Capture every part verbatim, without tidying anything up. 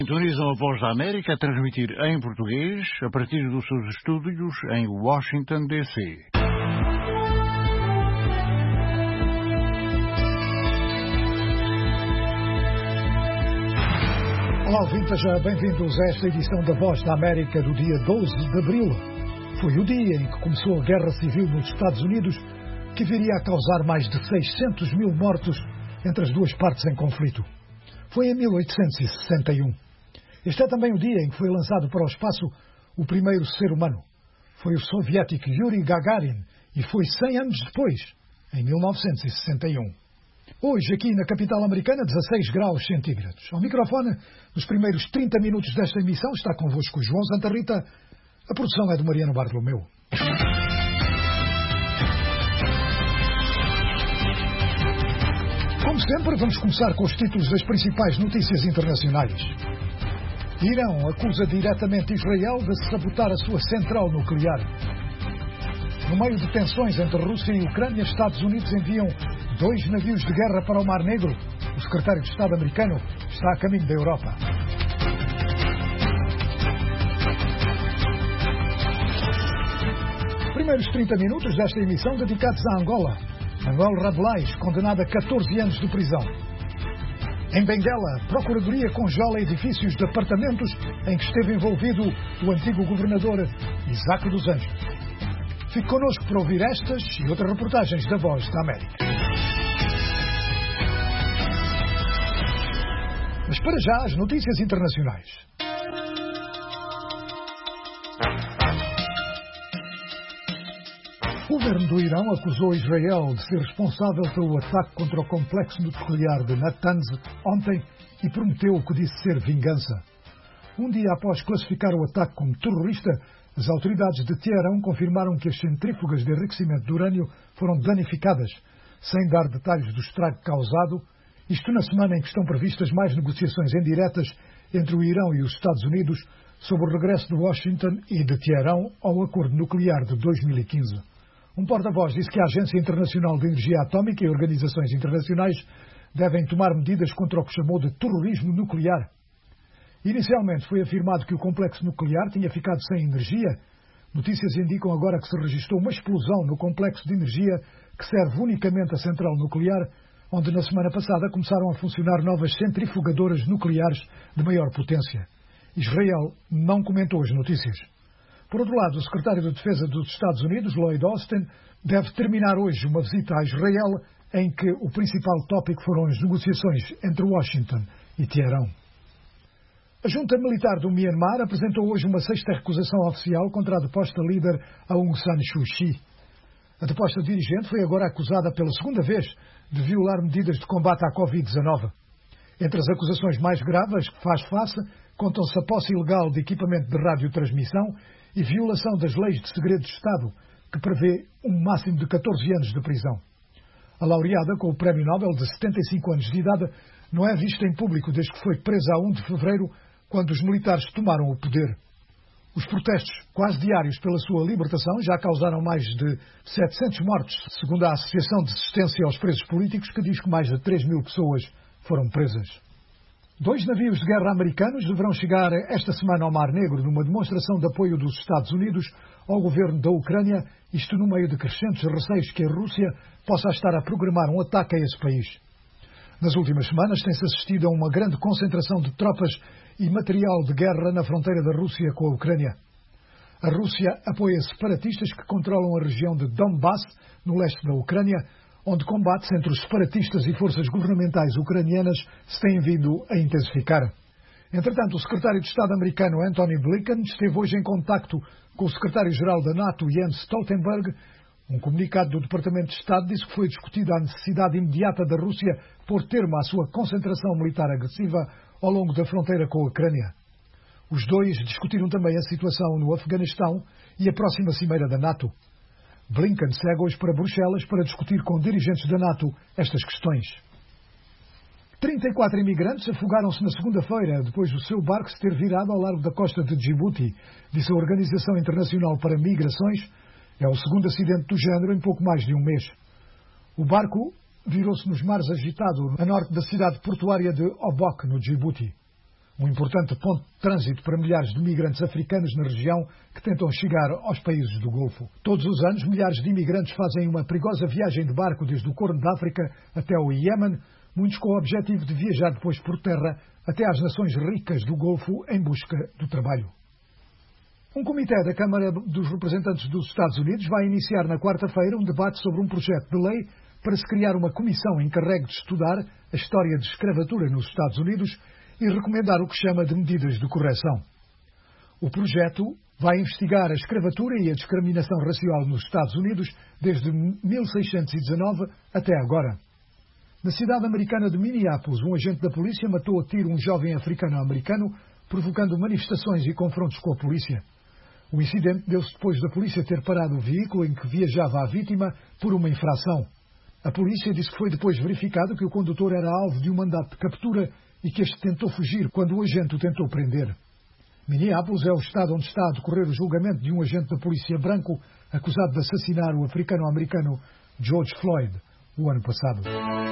Sintonizam a Voz da América a transmitir em português a partir dos seus estúdios em Washington, D C. Olá, ouvintes, bem-vindos a esta edição da Voz da América do dia doze de abril. Foi o dia em que começou a Guerra Civil nos Estados Unidos, que viria a causar mais de seiscentos mil mortos entre as duas partes em conflito. Foi em mil oitocentos e sessenta e um. Este é também o dia em que foi lançado para o espaço o primeiro ser humano. Foi o soviético Yuri Gagarin e foi cem anos depois, em mil novecentos e sessenta e um. Hoje, aqui na capital americana, dezasseis graus centígrados. Ao microfone, nos primeiros trinta minutos desta emissão, está convosco o João Santa Rita. A produção é do Mariano Bartolomeu. Como sempre, vamos começar com os títulos das principais notícias internacionais. Irão acusa diretamente Israel de sabotar a sua central nuclear. No meio de tensões entre Rússia e Ucrânia, Estados Unidos enviam dois navios de guerra para o Mar Negro. O secretário de Estado americano está a caminho da Europa. Primeiros trinta minutos desta emissão dedicados a Angola. Manuel Rabelais, condenado a catorze anos de prisão. Em Benguela, a Procuradoria congela edifícios de apartamentos em que esteve envolvido o antigo governador Isaac dos Anjos. Fique connosco para ouvir estas e outras reportagens da Voz da América. Mas para já, as notícias internacionais. O governo do Irão acusou Israel de ser responsável pelo ataque contra o complexo nuclear de Natanz ontem e prometeu o que disse ser vingança. Um dia após classificar o ataque como terrorista, as autoridades de Teherão confirmaram que as centrífugas de enriquecimento de urânio foram danificadas, sem dar detalhes do estrago causado, isto na semana em que estão previstas mais negociações indiretas entre o Irão e os Estados Unidos sobre o regresso de Washington e de Teherão ao acordo nuclear de dois mil e quinze. Um porta-voz disse que a Agência Internacional de Energia Atómica e organizações internacionais devem tomar medidas contra o que chamou de terrorismo nuclear. Inicialmente foi afirmado que o complexo nuclear tinha ficado sem energia. Notícias indicam agora que se registrou uma explosão no complexo de energia que serve unicamente a central nuclear, onde na semana passada começaram a funcionar novas centrifugadoras nucleares de maior potência. Israel não comentou as notícias. Por outro lado, o secretário de Defesa dos Estados Unidos, Lloyd Austin, deve terminar hoje uma visita a Israel em que o principal tópico foram as negociações entre Washington e Teherão. A junta militar do Myanmar apresentou hoje uma sexta recusação oficial contra a deposta líder Aung San Suu Kyi. A deposta dirigente foi agora acusada pela segunda vez de violar medidas de combate à covid dezanove. Entre as acusações mais graves que faz face, contam-se a posse ilegal de equipamento de radiotransmissão e violação das leis de segredo de Estado, que prevê um máximo de catorze anos de prisão. A laureada, com o Prémio Nobel de setenta e cinco anos de idade, não é vista em público desde que foi presa a um de fevereiro, quando os militares tomaram o poder. Os protestos quase diários pela sua libertação já causaram mais de setecentos mortos, segundo a Associação de Assistência aos Presos Políticos, que diz que mais de três mil pessoas foram presas. Dois navios de guerra americanos deverão chegar esta semana ao Mar Negro numa demonstração de apoio dos Estados Unidos ao governo da Ucrânia, isto no meio de crescentes receios que a Rússia possa estar a programar um ataque a esse país. Nas últimas semanas tem-se assistido a uma grande concentração de tropas e material de guerra na fronteira da Rússia com a Ucrânia. A Rússia apoia separatistas que controlam a região de Donbass, no leste da Ucrânia, onde combates entre os separatistas e forças governamentais ucranianas se têm vindo a intensificar. Entretanto, o secretário de Estado americano Antony Blinken esteve hoje em contacto com o secretário-geral da NATO, Jens Stoltenberg. Um comunicado do Departamento de Estado diz que foi discutida a necessidade imediata da Rússia pôr termo à sua concentração militar agressiva ao longo da fronteira com a Ucrânia. Os dois discutiram também a situação no Afeganistão e a próxima cimeira da NATO. Blinken segue hoje para Bruxelas para discutir com dirigentes da NATO estas questões. trinta e quatro imigrantes afogaram-se na segunda-feira, depois do seu barco se ter virado ao largo da costa de Djibouti, disse a Organização Internacional para Migrações. É o segundo acidente do género em pouco mais de um mês. O barco virou-se nos mares agitados, a norte da cidade portuária de Obok, no Djibouti. um importante ponto de trânsito para milhares de imigrantes africanos na região que tentam chegar aos países do Golfo. Todos os anos, milhares de imigrantes fazem uma perigosa viagem de barco desde o Corno da África até o Iémen, muitos com o objetivo de viajar depois por terra até às nações ricas do Golfo em busca do trabalho. Um comitê da Câmara dos Representantes dos Estados Unidos vai iniciar na quarta-feira um debate sobre um projeto de lei para se criar uma comissão encarregue de estudar a história de escravatura nos Estados Unidos e recomendar o que chama de medidas de correção. O projeto vai investigar a escravatura e a discriminação racial nos Estados Unidos desde mil seiscentos e dezanove até agora. Na cidade americana de Minneapolis, um agente da polícia matou a tiro um jovem africano-americano, provocando manifestações e confrontos com a polícia. O incidente deu-se depois da polícia ter parado o veículo em que viajava a vítima por uma infração. A polícia disse que foi depois verificado que o condutor era alvo de um mandato de captura e que este tentou fugir quando o agente o tentou prender. Minneapolis é o estado onde está a decorrer o julgamento de um agente da polícia branco acusado de assassinar o africano-americano George Floyd o ano passado.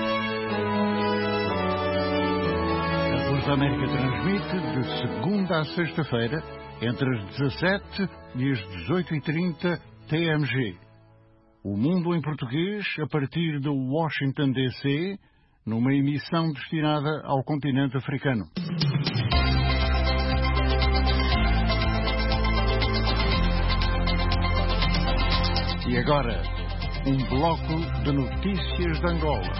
A Voz da América transmite de segunda a sexta-feira, entre as dezassete e as dezoito e trinta T M G. O Mundo em Português, a partir de Washington, D C, numa emissão destinada ao continente africano. E agora, um bloco de notícias de Angola.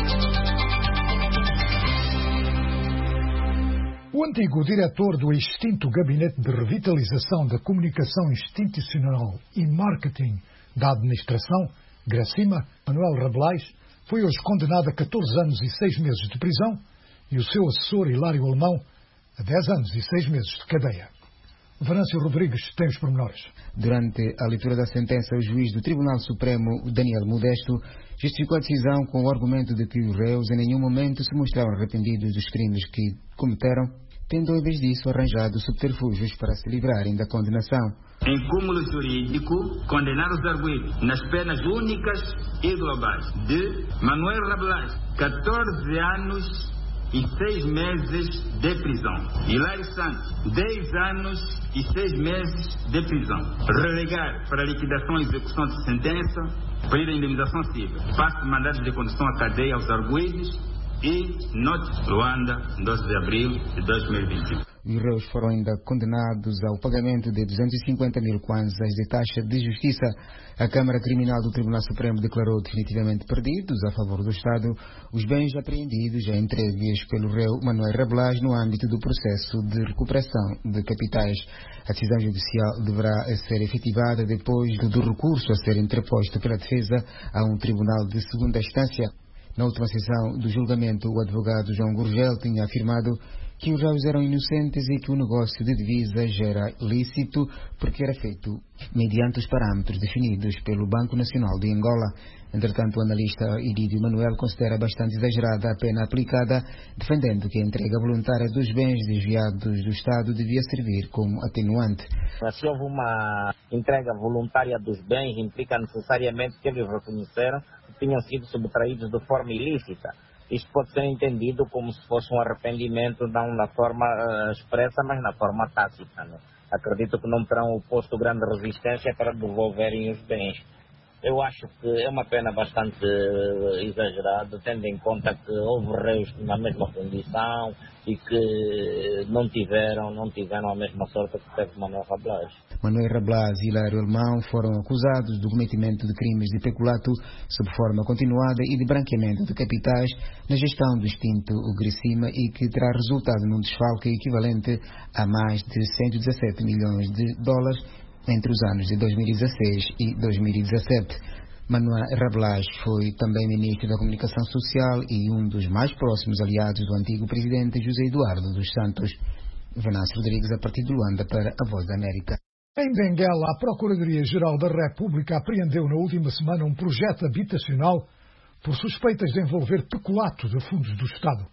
O antigo diretor do extinto Gabinete de Revitalização da Comunicação Institucional e Marketing da Administração, Gracima, Manuel Rabelais, foi hoje condenado a catorze anos e seis meses de prisão e o seu assessor Hilário Alemão a dez anos e seis meses de cadeia. Venâncio Rodrigues tem os pormenores. Durante a leitura da sentença, o juiz do Tribunal Supremo, Daniel Modesto, justificou a decisão com o argumento de que os réus em nenhum momento se mostraram arrependidos dos crimes que cometeram, tendo em vez disso arranjado subterfúgios para se livrarem da condenação. Em cúmulo jurídico, condenar os arguidos nas penas únicas e globais de Manuel Rabelais, catorze anos e seis meses de prisão. Hilário Santos, dez anos e seis meses de prisão. Relegar para liquidação e execução de sentença, pedir a indemnização civil. Passo de mandados de condução à cadeia aos arguidos e Norte Luanda, doze de abril de dois mil e vinte e um. Os réus foram ainda condenados ao pagamento de duzentos e cinquenta mil kwanzas de taxa de justiça. A Câmara Criminal do Tribunal Supremo declarou definitivamente perdidos a favor do Estado os bens apreendidos e entregues pelo réu Manuel Rabelais no âmbito do processo de recuperação de capitais. A decisão judicial deverá ser efetivada depois do recurso a ser interposto pela defesa a um tribunal de segunda instância. Na última sessão do julgamento, o advogado João Gurgel tinha afirmado que os réus eram inocentes e que o negócio de divisas era lícito porque era feito mediante os parâmetros definidos pelo Banco Nacional de Angola. Entretanto, o analista Irídio Manuel considera bastante exagerada a pena aplicada, defendendo que a entrega voluntária dos bens desviados do Estado devia servir como atenuante. Se houve uma entrega voluntária dos bens, implica necessariamente que eles reconheceram que tinham sido subtraídos de forma ilícita. Isto pode ser entendido como se fosse um arrependimento, não na forma uh, expressa, mas na forma tácita. Né? Acredito que não terão oposto grande resistência para devolverem os bens. Eu acho que é uma pena bastante uh, exagerada, tendo em conta que houve réus na mesma condição e que não tiveram, não tiveram a mesma sorte que teve Manuel Rabelais. Manuel Rabelais e Hilário Alemão foram acusados do cometimento de crimes de peculato sob forma continuada e de branqueamento de capitais na gestão do extinto Gracima e que terá resultado num desfalque equivalente a mais de cento e dezassete milhões de dólares entre os anos de dois mil e dezasseis e dois mil e dezassete. Manuel Rabelais foi também ministro da Comunicação Social e um dos mais próximos aliados do antigo presidente José Eduardo dos Santos. Venâncio Rodrigues, a partir de Luanda, para a Voz da América. Em Benguela, a Procuradoria-Geral da República apreendeu na última semana um projeto habitacional por suspeitas de envolver peculato de fundos do Estado.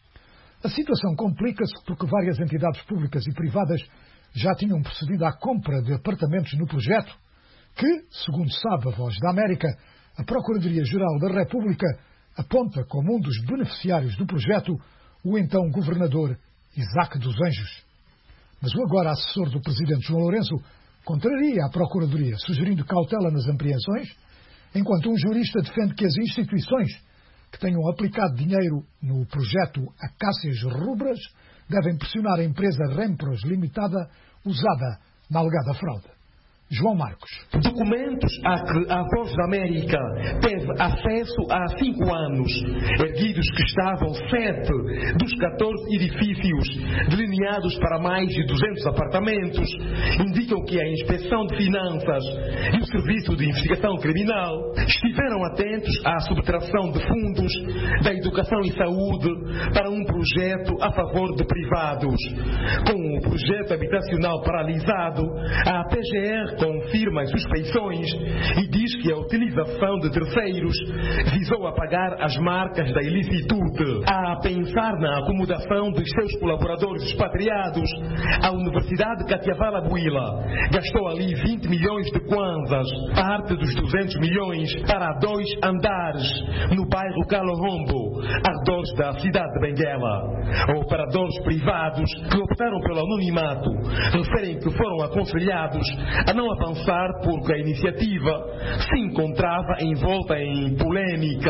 A situação complica-se porque várias entidades públicas e privadas já tinham procedido à compra de apartamentos no projeto que, segundo sabe a Voz da América, a Procuradoria-Geral da República aponta como um dos beneficiários do projeto o então governador Isaac dos Anjos. Mas o agora assessor do presidente João Lourenço contraria a Procuradoria, sugerindo cautela nas apreensões, enquanto um jurista defende que as instituições que tenham aplicado dinheiro no projeto Acácias Rubras devem pressionar a empresa Rempros Limitada usada na alegada fraude. João Marcos. Documentos a que a Voz da América teve acesso há cinco anos, erguidos que estavam sete dos catorze edifícios delineados para mais de duzentos apartamentos, indicam que a Inspeção de Finanças e o Serviço de Investigação Criminal estiveram atentos à subtração de fundos da educação e saúde para um projeto a favor de privados. Com o projeto habitacional paralisado, a P G R confirma as suspeições e diz que a utilização de terceiros visou apagar as marcas da ilicitude. A pensar na acomodação dos seus colaboradores expatriados, a Universidade Catiavala Buila gastou ali vinte milhões de kwanzas, parte dos duzentos milhões para dois andares no bairro Calorombo, arredores da cidade de Benguela. Operadores privados que optaram pelo anonimato referem que foram aconselhados a não avançar porque a iniciativa se encontrava envolta em polêmica.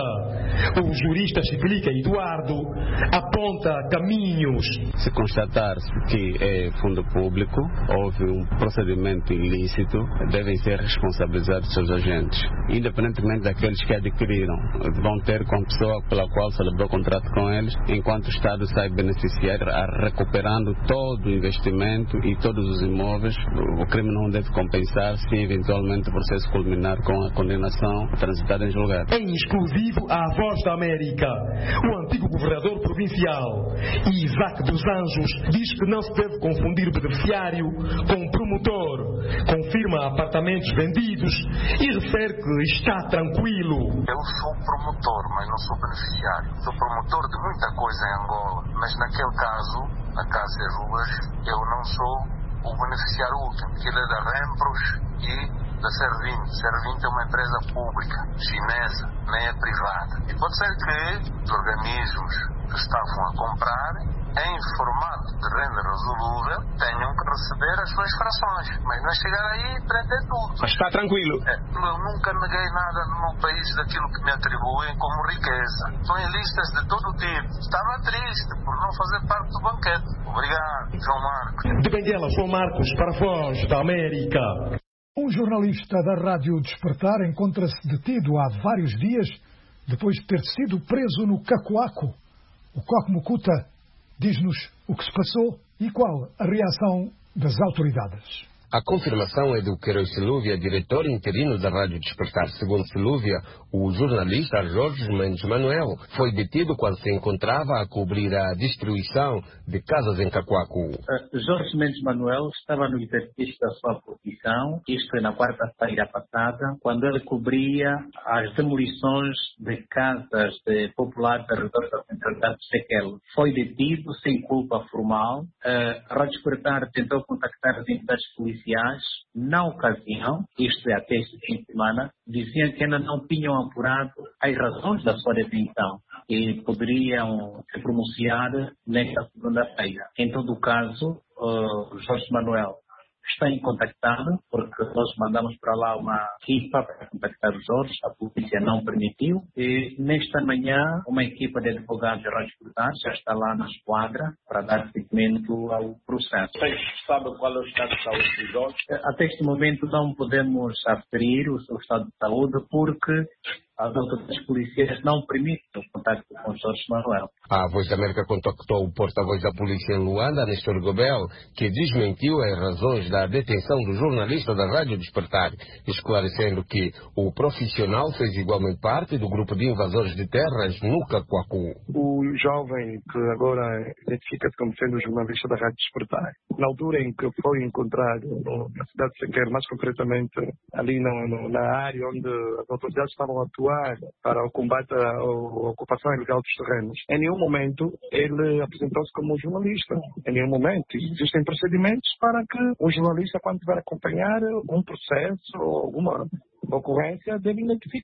O jurista Chiflica Eduardo aponta caminhos. Se constatar que é fundo público, houve um procedimento ilícito, devem ser responsabilizados seus agentes, independentemente daqueles que adquiriram. Vão ter com a pessoa pela qual celebrou o contrato com eles, enquanto o Estado sai beneficiar, recuperando todo o investimento e todos os imóveis. O crime não deve compensar se eventualmente o processo culminar com a condenação transitada em julgado. Em exclusivo à Voz da América, o antigo governador provincial, Isaac dos Anjos, diz que não se deve confundir beneficiário com promotor. Confirma apartamentos vendidos e refere que está tranquilo. Eu sou promotor, mas não sou beneficiário. Sou promotor de muita coisa em Angola, mas naquele caso, na Acácias Rubras, eu não sou o beneficiário último, que ele é da Rempros e da Servint. Servint é uma empresa pública, chinesa, nem é privada. E pode ser que os organismos que estavam a comprar, em formato de renda resolúvel, tenham que receber as suas frações. Mas não é chegar aí e prender tudo. Mas está tranquilo? É, eu nunca neguei nada no meu país daquilo que me atribuem como riqueza. Estou em listas de todo tipo. Estava triste por não fazer parte do banquete. Obrigado, João Marcos. De Benguela, João Marcos, para a Voz da América. Um jornalista da Rádio Despertar encontra-se detido há vários dias depois de ter sido preso no Cacoaco. O Coque Mucuta diz-nos o que se passou e qual a reação das autoridades. A confirmação é do Queiroz Silúvia, diretor interino da Rádio Despertar. Segundo Silúvia, o jornalista Jorge Mendes Manuel foi detido quando se encontrava a cobrir a destruição de casas em Cacoaco. Uh, Jorge Mendes Manuel estava no exercício da sua profissão, isto foi na quarta-feira passada, quando ele cobria as demolições de casas de populares ao redor da centralidade de Sequel. Foi detido sem culpa formal. Uh, a Rádio Despertar tentou contactar as entidades policiais. Na ocasião, isto é até este fim de semana, diziam que ainda não tinham apurado as razões da sua detenção e poderiam se pronunciar nesta segunda-feira. Em todo o caso, uh, Jorge Manuel está em contactado, porque nós mandamos para lá uma equipa para contactar os Jorge, a polícia não permitiu, e nesta manhã uma equipa de advogados de Rádio Despertar já está lá na esquadra para dar seguimento ao processo. Vocês sabem qual é o estado de saúde dos Jorge? Até este momento não podemos aferir o seu estado de saúde porque as autoridades policiais não permitem o contacto com Jorge Manuel. A Voz da América contactou o porta-voz da polícia em Luanda, Nestor Gobel, que desmentiu as razões da detenção do jornalista da Rádio Despertar, esclarecendo que o profissional fez igualmente parte do grupo de invasores de terras no Cacoacu. O jovem que agora identifica-se como sendo o jornalista da Rádio Despertar, na altura em que foi encontrado no, na cidade de Sequer, mais concretamente ali no, no, na área onde as autoridades estavam a atuar para o combate à ocupação ilegal dos terrenos. Em nenhum momento ele apresentou-se como jornalista. Em nenhum momento. Existem procedimentos para que um jornalista, quando tiver a acompanhar um processo ou alguma ocorrência, deve identificar.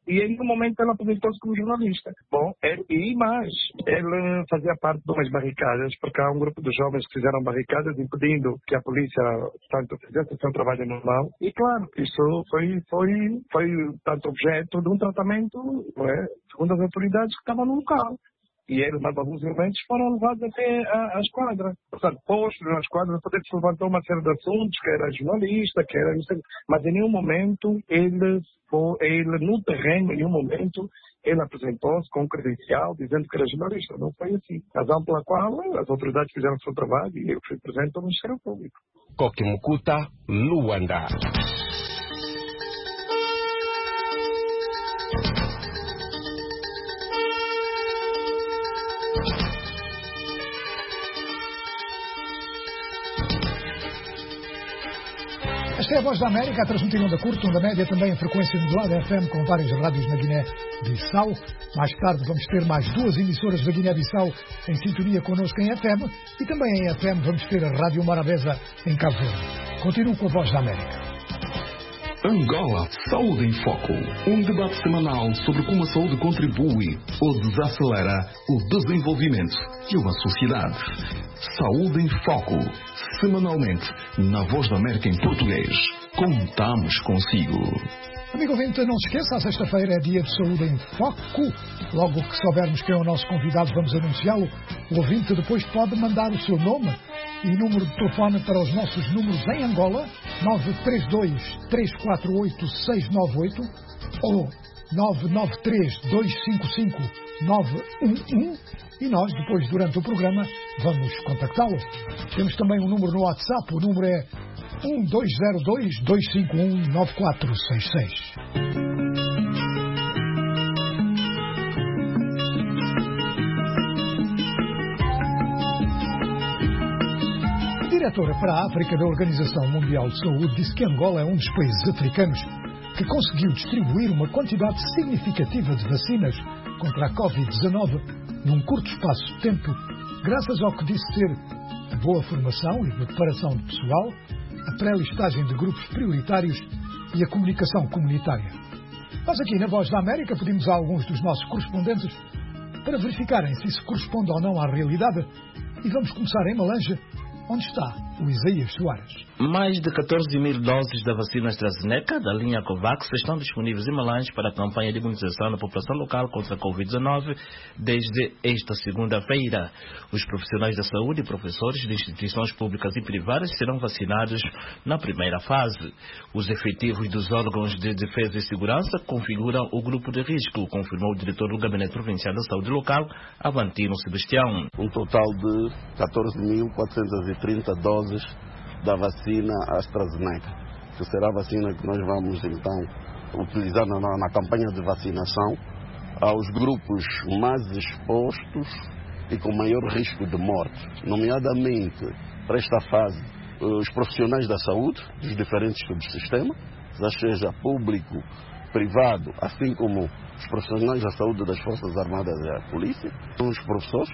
E em um momento ele apresentou-se como jornalista. Bom, ele, e mais, ele fazia parte de umas barricadas, porque há um grupo de jovens que fizeram barricadas impedindo que a polícia, tanto, fizesse o seu trabalho normal. E claro, isso foi, foi, foi tanto objeto de um tratamento, não é? Segundo as autoridades que estavam no local. E eles, mais alguns elementos, foram levados até a, a esquadra. Portanto, postos na esquadra, poder se levantou uma série de assuntos, que era jornalista, que era... Mas em nenhum momento, ele, foi, ele no terreno, em nenhum momento, ele apresentou-se com um credencial, dizendo que era jornalista. Não foi assim. Razão pela qual as autoridades fizeram o seu trabalho e eu fui presente ao Ministério Público. Kokimukuta, Luanda. Esta é a Voz da América, a transmitir onda curta, onda média, também em frequência modulada F M, com várias rádios na Guiné-Bissau. Mais tarde vamos ter mais duas emissoras da Guiné-Bissau em sintonia connosco em F M, e também em F M vamos ter a Rádio Morabeza em Cabo Verde. Continuo com a Voz da América. Angola, Saúde em Foco. Um debate semanal sobre como a saúde contribui ou desacelera o desenvolvimento de uma sociedade. Saúde em Foco. Semanalmente, na Voz da América em português. Contamos consigo. Amigo ouvinte, não se esqueça, a sexta-feira é dia de Saúde em Foco. Logo que soubermos quem é o nosso convidado, vamos anunciá-lo. O ouvinte depois pode mandar o seu nome e número de telefone para os nossos números em Angola, nove três dois, três quatro oito, seis nove oito ou nove nove três, dois cinco cinco, nove um um, e nós, depois, durante o programa, vamos contactá-lo. Temos também um número no WhatsApp, o número é um dois zero dois, dois cinco um, nove quatro seis seis. A diretora para a África da Organização Mundial de Saúde disse que Angola é um dos países africanos que conseguiu distribuir uma quantidade significativa de vacinas contra a covid dezanove num curto espaço de tempo, graças ao que disse ser a boa formação e preparação de pessoal, a pré-listagem de grupos prioritários e a comunicação comunitária. Nós aqui na Voz da América pedimos a alguns dos nossos correspondentes para verificarem se isso corresponde ou não à realidade, e vamos começar em Malange, onde está o Isaías Soares. Mais de catorze mil doses da vacina AstraZeneca da linha COVAX estão disponíveis em Malange para a campanha de imunização da população local contra a covid dezanove desde esta segunda-feira. Os profissionais da saúde e professores de instituições públicas e privadas serão vacinados na primeira fase. Os efetivos dos órgãos de defesa e segurança configuram o grupo de risco, confirmou o diretor do Gabinete Provincial da Saúde Local, Avantino Sebastião. Um total de catorze mil quatrocentas e trinta doses da vacina AstraZeneca, que será a vacina que nós vamos então utilizar na, na campanha de vacinação aos grupos mais expostos e com maior risco de morte, nomeadamente para esta fase os profissionais da saúde dos diferentes subsistemas, seja público, privado, assim como os profissionais da saúde das Forças Armadas e a Polícia, os professores,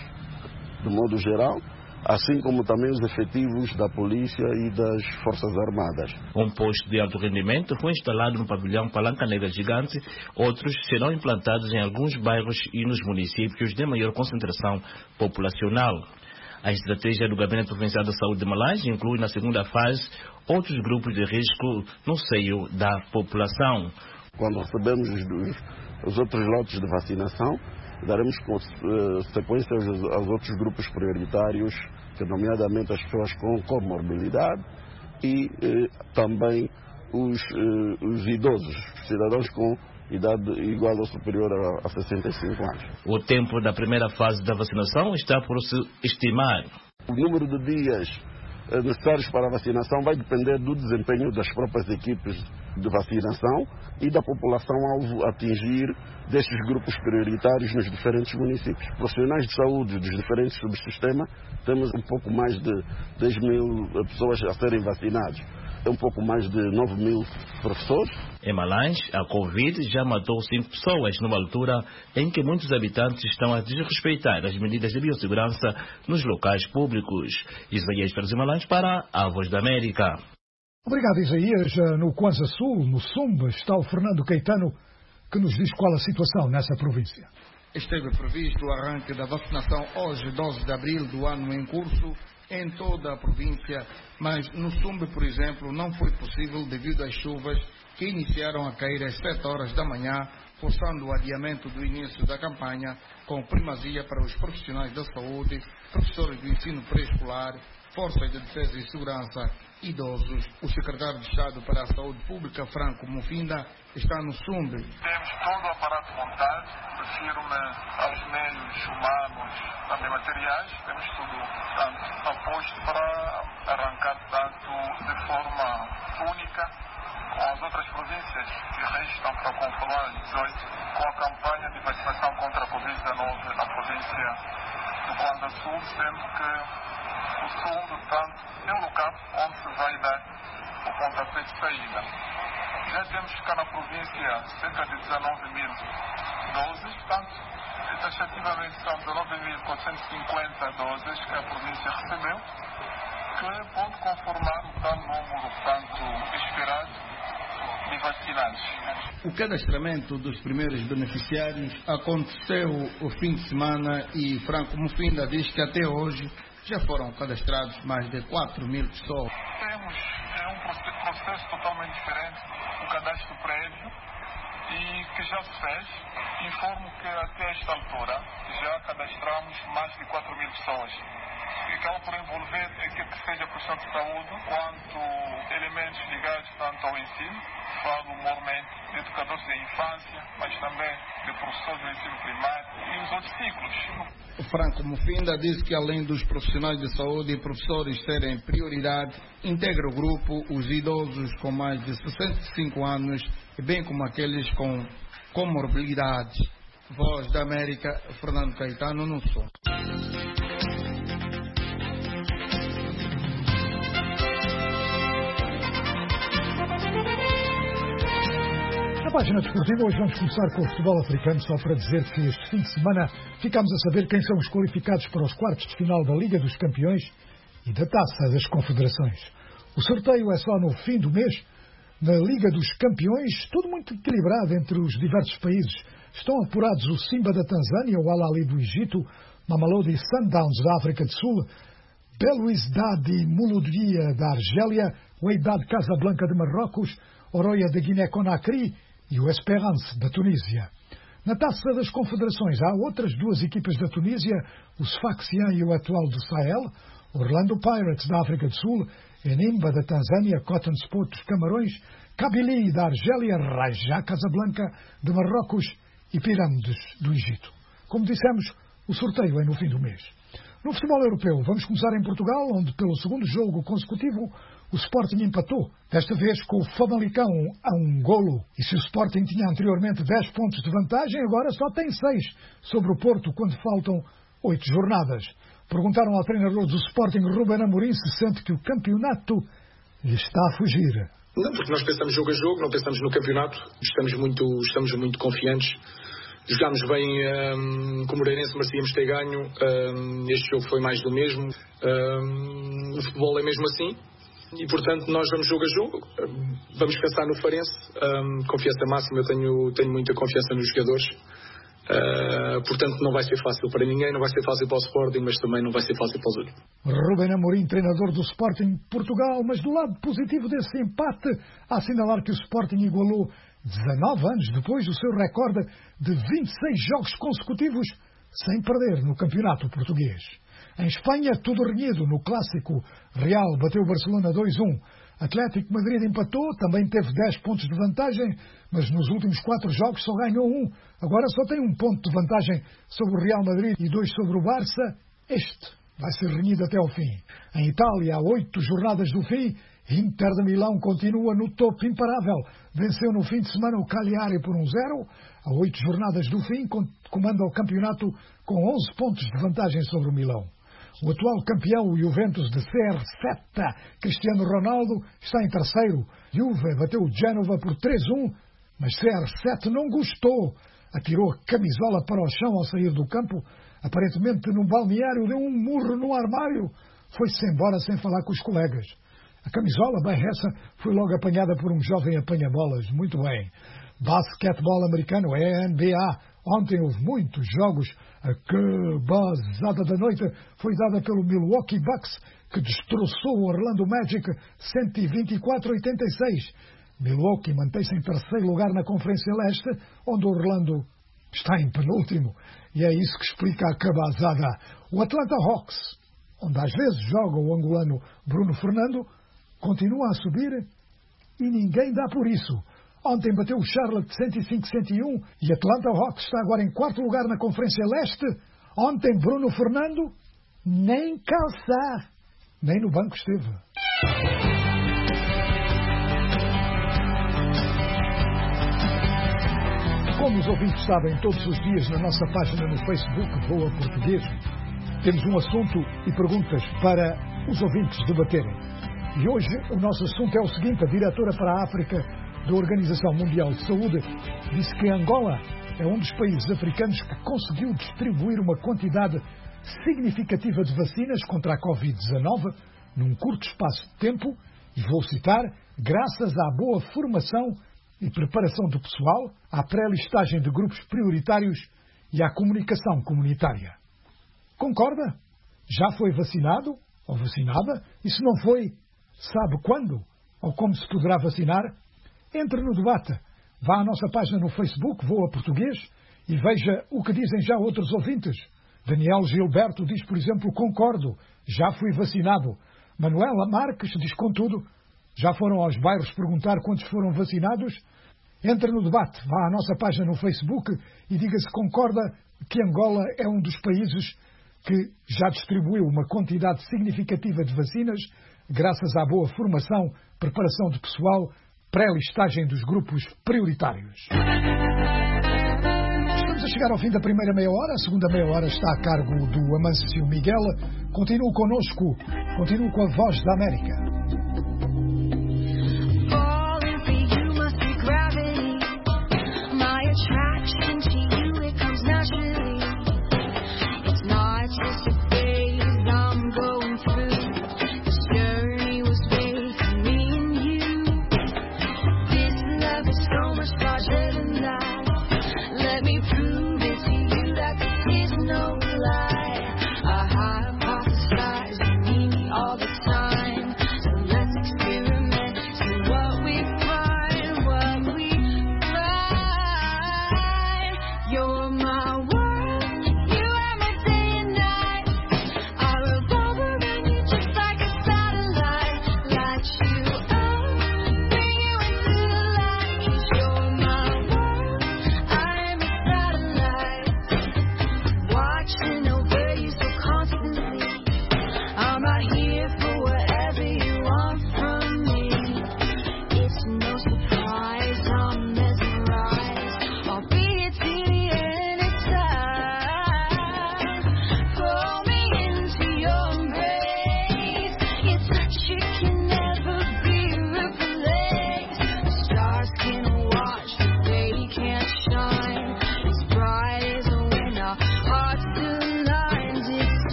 de modo geral, assim como também os efetivos da Polícia e das Forças Armadas. Um posto de alto rendimento foi instalado no pavilhão Palanca Negra Gigante. Outros serão implantados em alguns bairros e nos municípios de maior concentração populacional. A estratégia do Gabinete Provincial da Saúde de Malange inclui na segunda fase outros grupos de risco no seio da população. Quando recebemos os, os outros lotes de vacinação, daremos uh, sequência aos, aos outros grupos prioritários, que nomeadamente as pessoas com comorbilidade e uh, também os, uh, os idosos, cidadãos com idade igual ou superior a, a sessenta e cinco anos. O tempo da primeira fase da vacinação está por se estimar. O número de dias uh, necessários para a vacinação vai depender do desempenho das próprias equipes de vacinação e da população alvo atingir destes grupos prioritários nos diferentes municípios. Profissionais de saúde dos diferentes subsistemas, temos um pouco mais de dez mil pessoas a serem vacinadas. É um pouco mais de nove mil professores. Em Malange, a Covid já matou cinco pessoas, numa altura em que muitos habitantes estão a desrespeitar as medidas de biossegurança nos locais públicos. Isaías Soares, Malange, para a Voz da América. Obrigado, Isaías. No Kwanza Sul, no Sumba, está o Fernando Caetano que nos diz qual a situação nessa província. Esteve previsto o arranque da vacinação hoje, doze de abril do ano em curso, em toda a província, mas no Sumbe, por exemplo, não foi possível devido às chuvas que iniciaram a cair às sete horas da manhã, forçando o adiamento do início da campanha, com primazia para os profissionais da saúde, professores do ensino pré-escolar, forças de defesa e segurança, idosos. O secretário de Estado para a Saúde Pública, Franco Mufinda, está no Sumbe. Temos todo o aparato montado, refiro-me aos meios humanos, também materiais, temos tudo, portanto, aposto para arrancar, tanto de forma única, com as outras províncias que restam para conformar dezoito, com a campanha de vacinação contra a covid dezenove na província do Quanda Sul, sendo que o Sul, tanto, é um local onde se vai dar o pontapé de saída. Já temos cá na província cerca de dezenove mil doses, portanto, taxativamente são dezenove mil quatrocentos e cinquenta doses que a província recebeu, que pode conformar o tal número, portanto, esperado de vacinados. O cadastramento dos primeiros beneficiários aconteceu o fim de semana e Franco Mufinda diz que até hoje já foram cadastrados mais de quatro mil pessoas. Temos é um processo totalmente diferente, um cadastro prévio, e que já se fez. Informo que até esta altura já cadastramos mais de quatro mil pessoas. E acaba por envolver que seja questão de saúde, quanto elementos ligados tanto ao ensino, falo mormente de educadores da infância, mas também de professores do ensino primário e os outros ciclos. O Franco Mufinda diz que além dos profissionais de saúde e professores terem prioridade, integra o grupo os idosos com mais de sessenta e cinco anos, bem como aqueles com comorbilidades. Voz da América, Fernando Caetano, no som. Na página desportiva, hoje vamos começar com o futebol africano, só para dizer que este fim de semana ficámos a saber quem são os qualificados para os quartos de final da Liga dos Campeões e da Taça das Confederações. O sorteio é só no fim do mês. Na Liga dos Campeões, tudo muito equilibrado entre os diversos países. Estão apurados o Simba da Tanzânia, o Al-Ahly do Egito, Mamelodi Sundowns da África do Sul, Belouizdad e Mouloudia da Argélia, o Wydad Casablanca de Marrocos, Oroya de Guiné-Conakry e o Esperance da Tunísia. Na Taça das Confederações há outras duas equipas da Tunísia, o Sfaxian e o Etoile do Sahel, Orlando Pirates da África do Sul, Enimba da Tanzânia, Cotton Sport dos Camarões, Kabylie da Argélia, Raja Casablanca de Marrocos e Pirâmides do Egito. Como dissemos, o sorteio é no fim do mês. No futebol europeu, vamos começar em Portugal, onde pelo segundo jogo consecutivo o Sporting empatou, desta vez com o Famalicão a um golo. E se o Sporting tinha anteriormente dez pontos de vantagem, agora só tem seis sobre o Porto quando faltam oito jornadas. Perguntaram ao treinador do Sporting, Ruben Amorim, se sente que o campeonato lhe está a fugir. Não, porque nós pensamos jogo a jogo, não pensamos no campeonato, estamos muito, estamos muito confiantes. Jogámos bem um, com o Moreirense, merecíamos ter ganho. Um, este jogo foi mais do mesmo. Um, o futebol é mesmo assim. E, portanto, nós vamos jogo a jogo. Vamos pensar no Farense. Um, confiança máxima. Eu tenho, tenho muita confiança nos jogadores. Uh, portanto, não vai ser fácil para ninguém. Não vai ser fácil para o Sporting, mas também não vai ser fácil para os outros. Ruben Amorim, treinador do Sporting Portugal. Mas do lado positivo desse empate, a assinalar que o Sporting igualou dezanove anos depois o seu recorde de vinte e seis jogos consecutivos sem perder no campeonato português. Em Espanha, tudo renhido. No clássico, Real bateu o Barcelona dois a um. Atlético Madrid empatou, também teve dez pontos de vantagem, mas nos últimos quatro jogos só ganhou um. Agora só tem um ponto de vantagem sobre o Real Madrid e dois sobre o Barça. Este vai ser renhido até ao fim. Em Itália, há oito jornadas do fim, Inter de Milão continua no topo imparável. Venceu no fim de semana o Cagliari por um zero. Há oito jornadas do fim, comanda o campeonato com onze pontos de vantagem sobre o Milão. O atual campeão, o Juventus de C R sete, Cristiano Ronaldo, está em terceiro. Juve bateu o Génova por três a um, mas C R sete não gostou. Atirou a camisola para o chão ao sair do campo. Aparentemente, num balneário, deu um murro no armário. Foi-se embora sem falar com os colegas. A camisola, bem essa, foi logo apanhada por um jovem apanha-bolas. Muito bem. Basquetebol americano, N B A. Ontem houve muitos jogos. A cabazada da noite foi dada pelo Milwaukee Bucks, que destroçou o Orlando Magic cento e vinte e quatro a oitenta e seis. Milwaukee mantém-se em terceiro lugar na Conferência Leste, onde o Orlando está em penúltimo. E é isso que explica a cabazada. O Atlanta Hawks, onde às vezes joga o angolano Bruno Fernando, continua a subir e ninguém dá por isso. Ontem bateu o Charlotte cento e cinco a cento e um e Atlanta Hawks está agora em quarto lugar na Conferência Leste. Ontem Bruno Fernando nem calçar, nem no banco esteve. Como os ouvintes sabem, todos os dias na nossa página no Facebook, Voa Português, temos um assunto e perguntas para os ouvintes debaterem. E hoje o nosso assunto é o seguinte: a diretora para a África da Organização Mundial de Saúde disse que Angola é um dos países africanos que conseguiu distribuir uma quantidade significativa de vacinas contra a covid dezanove num curto espaço de tempo, e vou citar, graças à boa formação e preparação do pessoal, à pré-listagem de grupos prioritários e à comunicação comunitária. Concorda? Já foi vacinado ou vacinada? E se não foi, sabe quando ou como se poderá vacinar? Entre no debate. Vá à nossa página no Facebook, Voa Português, e veja o que dizem já outros ouvintes. Daniel Gilberto diz, por exemplo, concordo, já fui vacinado. Manuela Marques diz, contudo, já foram aos bairros perguntar quantos foram vacinados? Entre no debate, vá à nossa página no Facebook e diga se concorda que Angola é um dos países que já distribuiu uma quantidade significativa de vacinas graças à boa formação, preparação de pessoal, pré-listagem dos grupos prioritários. Estamos a chegar ao fim da primeira meia hora. A segunda meia hora está a cargo do Amâncio Miguel. Continue connosco, continue com a Voz da América. All the time, so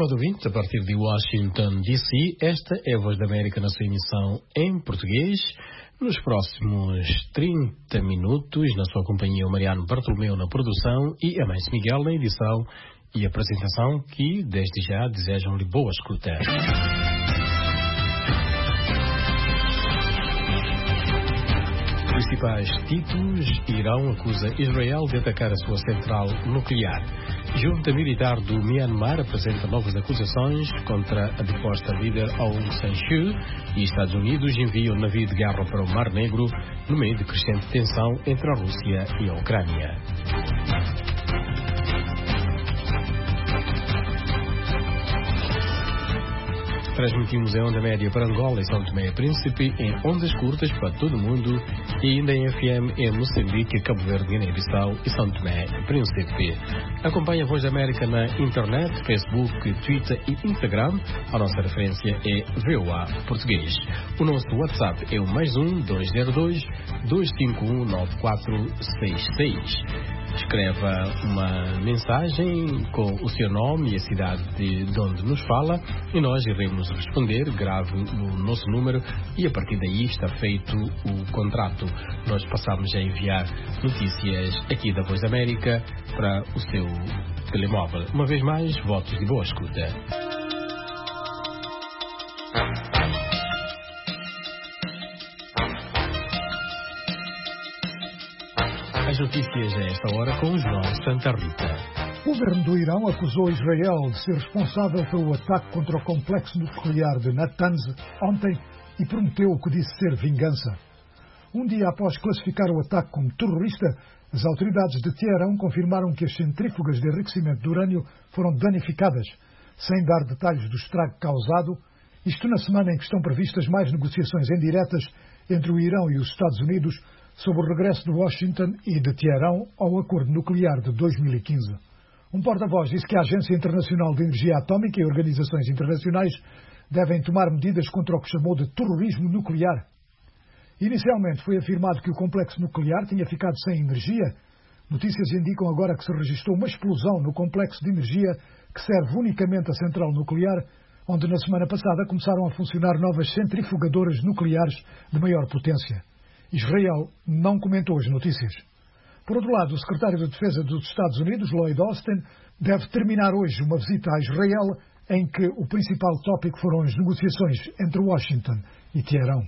estimados ouvintes, a partir de Washington, D C, esta é a Voz da América na sua emissão em português. Nos próximos trinta minutos, na sua companhia, o Mariano Bartolomeu na produção e a Mãe Miguel na edição e apresentação, que desde já desejam-lhe boa escuta. Principais títulos: Irão acusa Israel de atacar a sua central nuclear. Junta militar do Myanmar apresenta novas acusações contra a deposta líder Aung San Suu Kyi e Estados Unidos enviam um navio de guerra para o Mar Negro no meio de crescente tensão entre a Rússia e a Ucrânia. Transmitimos em onda média para Angola e São Tomé e Príncipe, em ondas curtas para todo o mundo e ainda em F M em Moçambique, Cabo Verde, Guiné-Bissau e São Tomé e Príncipe. Acompanhe a Voz da América na internet, Facebook, Twitter e Instagram. A nossa referência é V O A Português. O nosso WhatsApp é o mais um dois zero dois, dois cinco um, nove quatro seis seis. Escreva uma mensagem com o seu nome e a cidade de, de onde nos fala e nós iremos responder. Grave o nosso número e a partir daí está feito o contrato. Nós passamos a enviar notícias aqui da Voz da América para o seu telemóvel. Uma vez mais, votos de boa escuta. As notícias a esta hora com João Santa Rita. O governo do Irão acusou Israel de ser responsável pelo ataque contra o complexo nuclear de Natanz ontem e prometeu o que disse ser vingança. Um dia após classificar o ataque como terrorista, as autoridades de Teherão confirmaram que as centrífugas de enriquecimento de urânio foram danificadas, sem dar detalhes do estrago causado, isto na semana em que estão previstas mais negociações indiretas entre o Irão e os Estados Unidos sobre o regresso de Washington e de Teherão ao acordo nuclear de dois mil e quinze. Um porta-voz disse que a Agência Internacional de Energia Atómica e organizações internacionais devem tomar medidas contra o que chamou de terrorismo nuclear. Inicialmente foi afirmado que o complexo nuclear tinha ficado sem energia. Notícias indicam agora que se registrou uma explosão no complexo de energia que serve unicamente a central nuclear, onde na semana passada começaram a funcionar novas centrifugadoras nucleares de maior potência. Israel não comentou as notícias. Por outro lado, o secretário de Defesa dos Estados Unidos, Lloyd Austin, deve terminar hoje uma visita a Israel em que o principal tópico foram as negociações entre Washington e Teherão.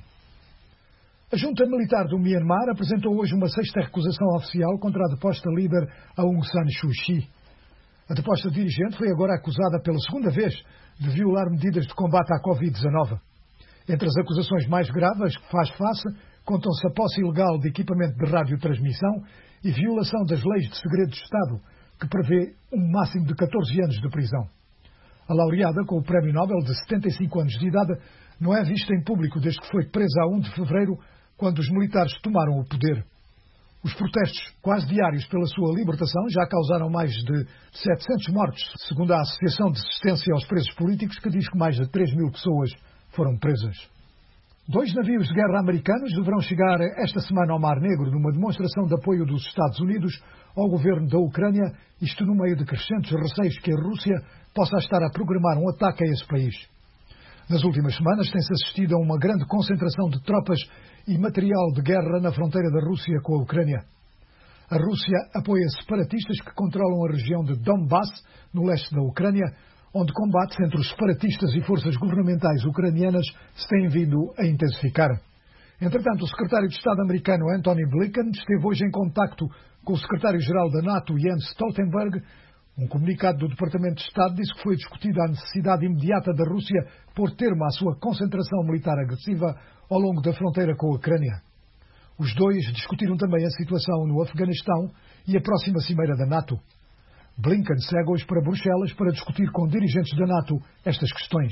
A junta militar do Myanmar apresentou hoje uma sexta recusação oficial contra a deposta líder Aung San Suu Kyi. A deposta dirigente foi agora acusada pela segunda vez de violar medidas de combate à covid dezenove. Entre as acusações mais graves que faz face, contam-se a posse ilegal de equipamento de radiotransmissão e violação das leis de segredo de Estado, que prevê um máximo de catorze anos de prisão. A laureada, com o Prémio Nobel de setenta e cinco anos de idade, não é vista em público desde que foi presa a primeiro de fevereiro, quando os militares tomaram o poder. Os protestos quase diários pela sua libertação já causaram mais de setecentos mortos, segundo a Associação de Assistência aos Presos Políticos, que diz que mais de três mil pessoas foram presas. Dois navios de guerra americanos deverão chegar esta semana ao Mar Negro numa demonstração de apoio dos Estados Unidos ao governo da Ucrânia, isto no meio de crescentes receios que a Rússia possa estar a programar um ataque a esse país. Nas últimas semanas tem-se assistido a uma grande concentração de tropas e material de guerra na fronteira da Rússia com a Ucrânia. A Rússia apoia separatistas que controlam a região de Donbass, no leste da Ucrânia, onde combates entre os separatistas e forças governamentais ucranianas se têm vindo a intensificar. Entretanto, o secretário de Estado americano Antony Blinken esteve hoje em contacto com o secretário-geral da NATO, Jens Stoltenberg. Um comunicado do Departamento de Estado disse que foi discutida a necessidade imediata da Rússia pôr termo à sua concentração militar agressiva ao longo da fronteira com a Ucrânia. Os dois discutiram também a situação no Afeganistão e a próxima cimeira da NATO. Blinken segue hoje para Bruxelas para discutir com dirigentes da NATO estas questões.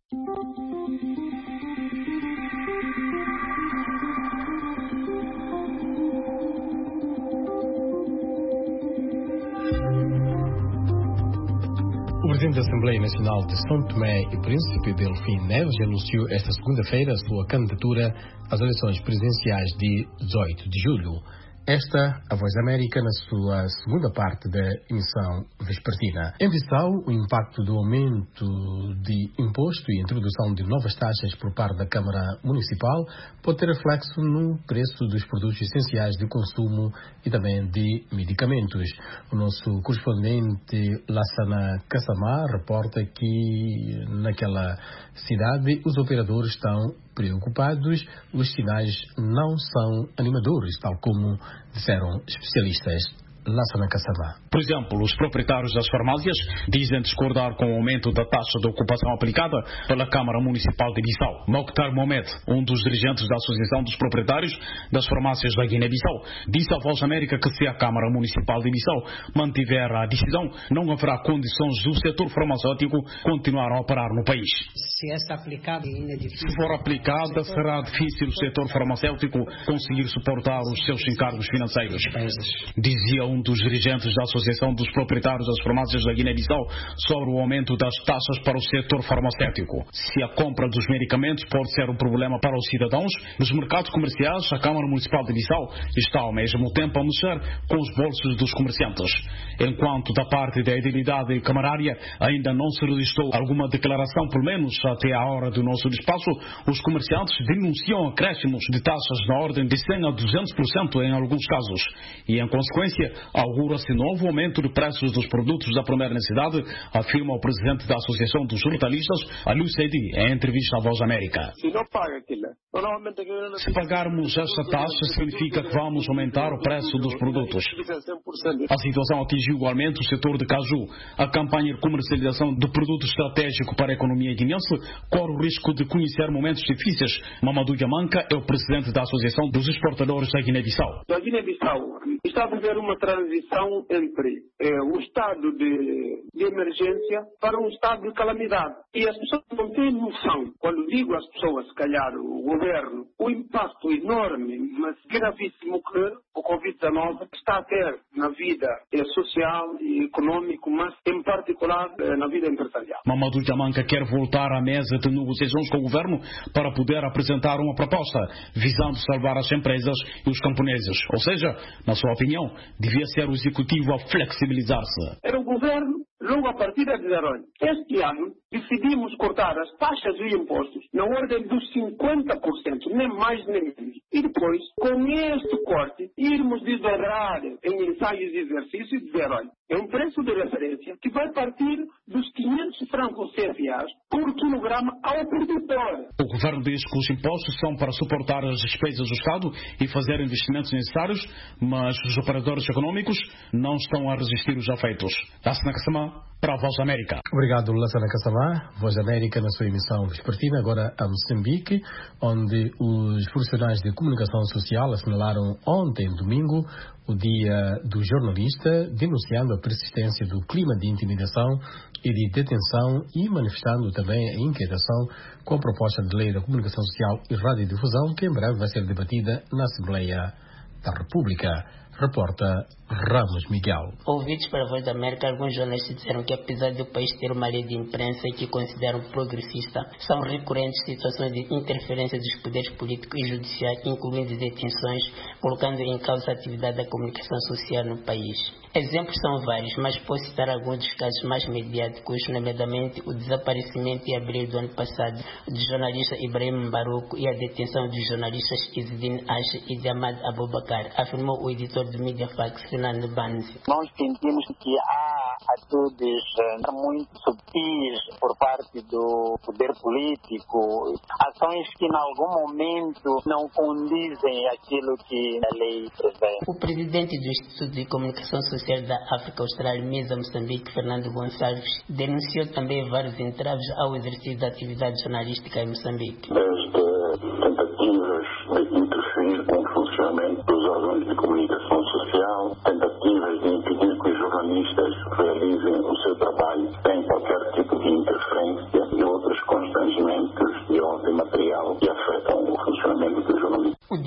O presidente da Assembleia Nacional de São Tomé e Príncipe, Delfim Neves, anunciou esta segunda-feira a sua candidatura às eleições presidenciais de dezoito de julho. Esta, a Voz da América, na sua segunda parte da emissão vespertina. Em Bissau, o impacto do aumento de imposto e introdução de novas taxas por parte da Câmara Municipal pode ter reflexo no preço dos produtos essenciais de consumo e também de medicamentos. O nosso correspondente Lassana Kassamá reporta que naquela cidade os operadores estão preocupados, os sinais não são animadores, tal como disseram especialistas. Lassana Kassamá. Por exemplo, os proprietários das farmácias dizem discordar com o aumento da taxa de ocupação aplicada pela Câmara Municipal de Bissau. Mokhtar Mohamed, um dos dirigentes da Associação dos Proprietários das Farmácias da Guiné-Bissau, disse à Voz América que se a Câmara Municipal de Bissau mantiver a decisão, não haverá condições do setor farmacêutico continuar a operar no país. Se essa aplicada, se for aplicada, será difícil o setor farmacêutico conseguir suportar os seus encargos financeiros, dizia um dos dirigentes da Associação dos Proprietários das Farmácias da Guiné-Bissau sobre o aumento das taxas para o setor farmacêutico. Se a compra dos medicamentos pode ser um problema para os cidadãos, nos mercados comerciais, a Câmara Municipal de Bissau está ao mesmo tempo a mexer com os bolsos dos comerciantes. Enquanto da parte da edilidade camarária ainda não se registrou alguma declaração, pelo menos até a hora do nosso despacho, os comerciantes denunciam acréscimos de taxas na ordem de cem a duzentos por cento em alguns casos e, em consequência, augura-se novo aumento de preços dos produtos da primeira necessidade, afirma o presidente da Associação dos Hortalistas, Aliou Seidi, em entrevista à Voz América. Se não paga aquilo, se pagarmos esta taxa, significa que vamos aumentar o preço dos produtos. A situação atingiu igualmente o setor de caju. A campanha de comercialização de produto estratégico para a economia guinense corre o risco de conhecer momentos difíceis. Mamadou Diamanka é o presidente da Associação dos Exportadores da Guiné-Bissau. A Guiné-Bissau está a viver uma transição entre eh, o estado de, de emergência para um estado de calamidade. E as pessoas não têm noção, quando digo às pessoas, se calhar o governo, o impacto enorme, mas gravíssimo que o covid dezenove está a ter na vida eh, social e econômico, mas em particular eh, na vida empresarial. Mamadou Diamanka quer voltar à mesa de negociações com o governo para poder apresentar uma proposta visando salvar as empresas e os camponeses. Ou seja, na sua opinião, devia ser o executivo a flexibilizar-se. Era o governo, logo a partir de dizer, olha, este ano decidimos cortar as taxas e impostos na ordem dos cinquenta por cento, nem mais nem menos. E depois, com este corte, irmos desdobrar em ensaios e exercícios e dizer, olha, é um preço de referência que vai partir dos quinhentos francos C F As por quilograma ao produtor. O governo diz que os impostos são para suportar as despesas do Estado e fazer investimentos necessários, mas os operadores econômicos não estão a resistir os efeitos. Lassana Kassamá, para a Voz América. Obrigado, Lassana Kassamá. Voz América na sua emissão vespertina, agora a Moçambique, onde os profissionais de comunicação social assinalaram ontem, domingo, o Dia do Jornalista, denunciando a persistência do clima de intimidação e de detenção e manifestando também a inquietação com a proposta de lei da comunicação social e radiodifusão, que em breve vai ser debatida na Assembleia da República. Reporta Ramos Miguel. Ouvidos para a Voz da América, alguns jornalistas disseram que, apesar do país ter uma lei de imprensa que consideram progressista, são recorrentes situações de interferência dos poderes políticos e judiciais, incluindo detenções, colocando em causa a atividade da comunicação social no país. Exemplos são vários, mas posso citar alguns dos casos mais mediáticos, nomeadamente o desaparecimento em abril do ano passado do jornalista Ibrahim Baruco e a detenção dos jornalistas Izzedine Ache e de Ahmad Abubakar, afirmou o editor do Mediafax, Fernando Banzi. Nós sentimos que há atitudes uh, muito subtis por parte do poder político, ações que em algum momento não condizem aquilo que a lei prevê. O presidente do Instituto de Comunicação Social da África Austral, Mesa Moçambique, Fernando Gonçalves, denunciou também vários entraves ao exercício da atividade jornalística em Moçambique. Desde tentativas de interferir com o funcionamento dos órgãos de comunicação social, tentativas de impedir que os jornalistas realizem o seu trabalho sem qualquer tipo de interferência e outros constrangimentos de ordem material que afetam o funcionamento do jornalismo. O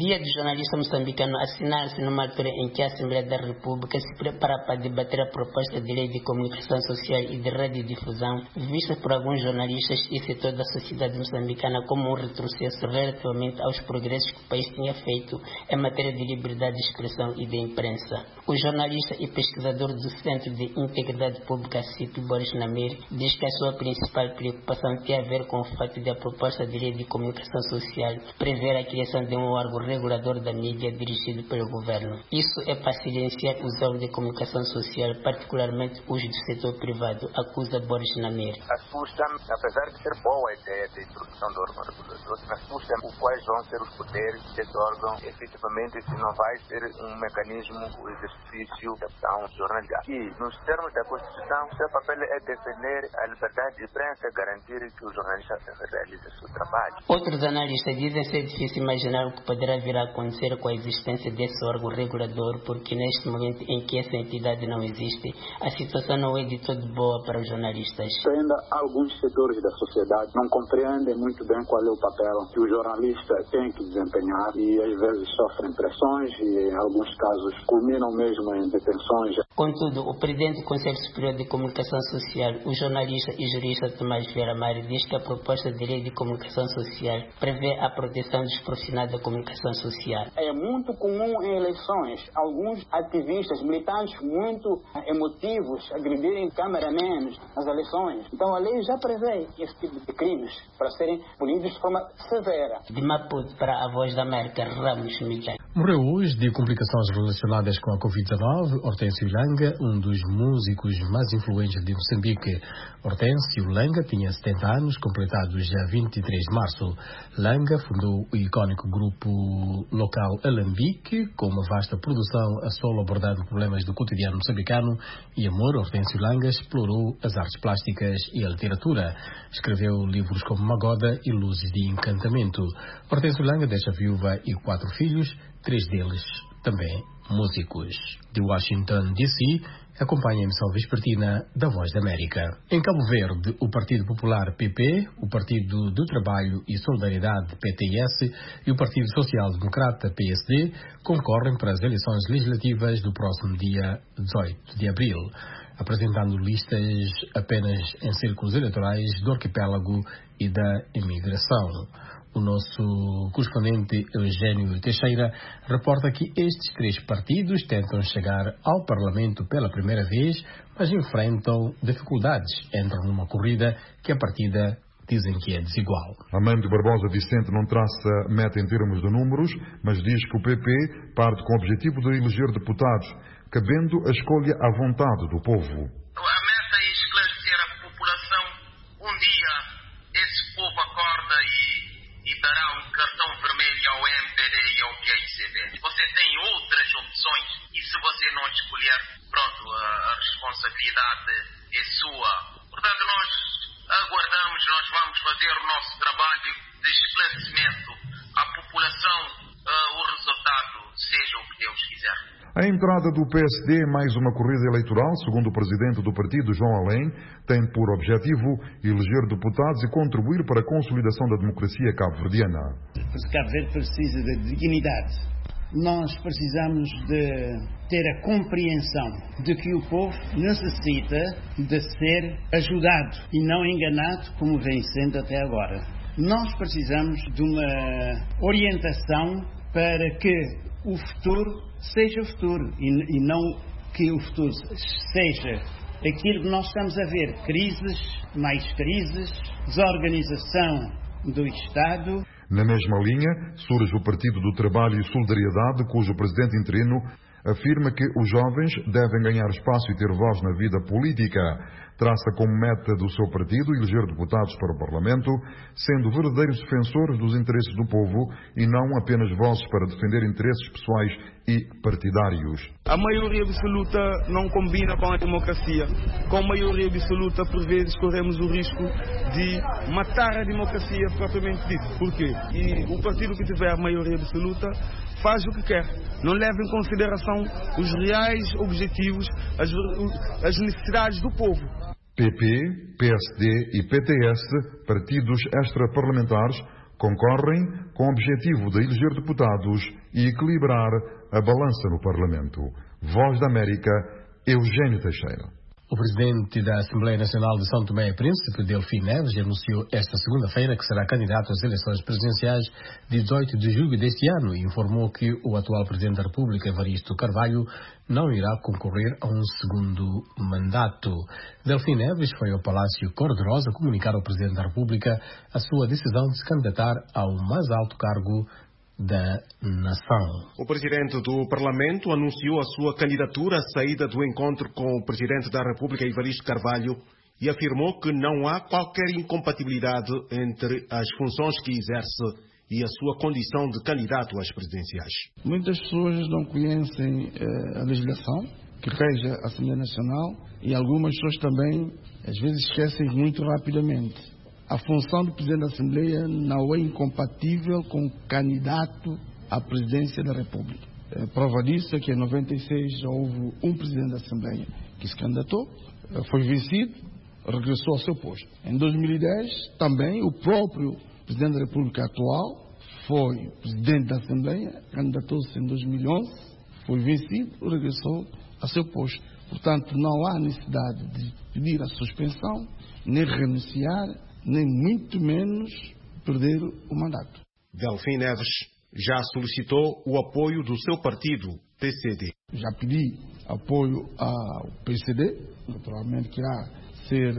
Dia do Jornalista Moçambicano assinar-se numa altura em que a Assembleia da República se prepara para debater a proposta de lei de comunicação social e de radiodifusão, vista por alguns jornalistas e setor da sociedade moçambicana como um retrocesso relativamente aos progressos que o país tinha feito em matéria de liberdade de expressão e de imprensa. O jornalista e pesquisador do Centro de Integridade Pública, C I P, Boris Namir, diz que a sua principal preocupação tem a ver com o fato de a proposta de lei de comunicação social prever a criação de um órgão regulador da mídia dirigido pelo governo. Isso é para silenciar os órgãos de comunicação social, particularmente os do setor privado, acusa Boris Namir. Assusta-me, apesar de ser boa a ideia da introdução do órgão regulador, assusta-me quais vão ser os poderes desse órgão, efetivamente, se não vai ser um mecanismo, o exercício da ação jornalística. E, nos termos da Constituição, o seu papel é defender a liberdade de imprensa e garantir que o jornalista realize o seu trabalho. Outros analistas dizem ser difícil imaginar o que poderá vir a acontecer com a existência desse órgão regulador, porque neste momento em que essa entidade não existe, a situação não é de todo boa para os jornalistas. Ainda alguns setores da sociedade não compreendem muito bem qual é o papel que o jornalista tem que desempenhar e às vezes sofrem pressões e em alguns casos culminam mesmo em detenções. Contudo, o presidente do Conselho Superior de Comunicação Social, o jornalista e jurista Tomás Vieira Mário, diz que a proposta de lei de comunicação social prevê a proteção dos profissionais da comunicação social. É muito comum em eleições alguns ativistas, militantes muito emotivos agredirem cameramans nas eleições. Então a lei já prevê esse tipo de crimes para serem punidos de forma severa. De Maputo para a Voz da América, Ramos Miguel. Morreu hoje de complicações relacionadas com a covid dezenove Hortêncio Langa, um dos músicos mais influentes de Moçambique. Hortêncio Langa tinha setenta anos, completados dia vinte e três de março. Langa fundou o icónico grupo local Alambique, com uma vasta produção a solo abordando problemas do cotidiano moçambicano e amor. Hortêncio Langa explorou as artes plásticas e a literatura. Escreveu livros como Magoda e Luzes de Encantamento. Hortêncio Langa deixa viúva e quatro filhos, três deles também músicos. De Washington, D C, acompanha a emissão vespertina da Voz da América. Em Cabo Verde, o Partido Popular P P, o Partido do Trabalho e Solidariedade P T S e o Partido Social Democrata P S D concorrem para as eleições legislativas do próximo dia dezoito de abril, apresentando listas apenas em círculos eleitorais do arquipélago e da imigração. O nosso correspondente Eugênio Teixeira reporta que estes três partidos tentam chegar ao Parlamento pela primeira vez, mas enfrentam dificuldades. Entram numa corrida que a partida dizem que é desigual. Amândio Barbosa Vicente não traça meta em termos de números, mas diz que o P P parte com o objetivo de eleger deputados, cabendo a escolha à vontade do povo. A meta é esclarecer a população. Um dia esse povo acorda e e dará um cartão vermelho ao M P D e ao P I C D. Você tem outras opções e se você não escolher, pronto, a, a responsabilidade é sua. Portanto, nós aguardamos, nós vamos fazer o nosso trabalho de esclarecimento à população, uh, o resultado seja o que Deus quiser. A entrada do P S D em mais uma corrida eleitoral, segundo o presidente do partido, João Além, tem por objetivo eleger deputados e contribuir para a consolidação da democracia cabo-verdiana. Cabo Verde precisa de dignidade. Nós precisamos de ter a compreensão de que o povo necessita de ser ajudado e não enganado como vem sendo até agora. Nós precisamos de uma orientação para que o futuro seja o futuro e, e não que o futuro seja aquilo que nós estamos a ver, crises, mais crises, desorganização do Estado. Na mesma linha, surge o Partido do Trabalho e Solidariedade, cujo presidente interino afirma que os jovens devem ganhar espaço e ter voz na vida política. Traça como meta do seu partido eleger deputados para o Parlamento, sendo verdadeiros defensores dos interesses do povo e não apenas vozes para defender interesses pessoais e partidários. A maioria absoluta não combina com a democracia. Com a maioria absoluta, por vezes, corremos o risco de matar a democracia propriamente dito. Por quê? E o partido que tiver a maioria absoluta faz o que quer. Não leva em consideração os reais objetivos, as, as necessidades do povo. P P, P S D e P T S, partidos extraparlamentares, Concorrem com o objetivo de eleger deputados e equilibrar a balança no Parlamento. Voz da América, Eugênio Teixeira. O presidente da Assembleia Nacional de São Tomé e Príncipe, Delfim Neves, anunciou esta segunda-feira que será candidato às eleições presidenciais de dezoito de julho deste ano e informou que o atual presidente da República, Evaristo Carvalho, não irá concorrer a um segundo mandato. Delfim Neves foi ao Palácio Cor-de-Rosa comunicar ao presidente da República a sua decisão de se candidatar ao mais alto cargo da nação. O presidente do Parlamento anunciou a sua candidatura à saída do encontro com o presidente da República, Evaristo Carvalho, e afirmou que não há qualquer incompatibilidade entre as funções que exerce e a sua condição de candidato às presidenciais. Muitas pessoas não conhecem eh, a legislação que rege a Assembleia Nacional e algumas pessoas também, às vezes, esquecem muito rapidamente. A função do Presidente da Assembleia não é incompatível com o candidato à presidência da República. A prova disso é que em noventa e seis já houve um Presidente da Assembleia que se candidatou, foi vencido, regressou ao seu posto. Em dois mil e dez, também, o próprio Presidente da República atual foi Presidente da Assembleia, candidatou-se em dois mil e onze, foi vencido, regressou ao seu posto. Portanto, não há necessidade de pedir a suspensão, nem renunciar, nem muito menos perder o mandato. Delfim Neves já solicitou o apoio do seu partido, P C D. Já pedi apoio ao P C D, naturalmente que irá ser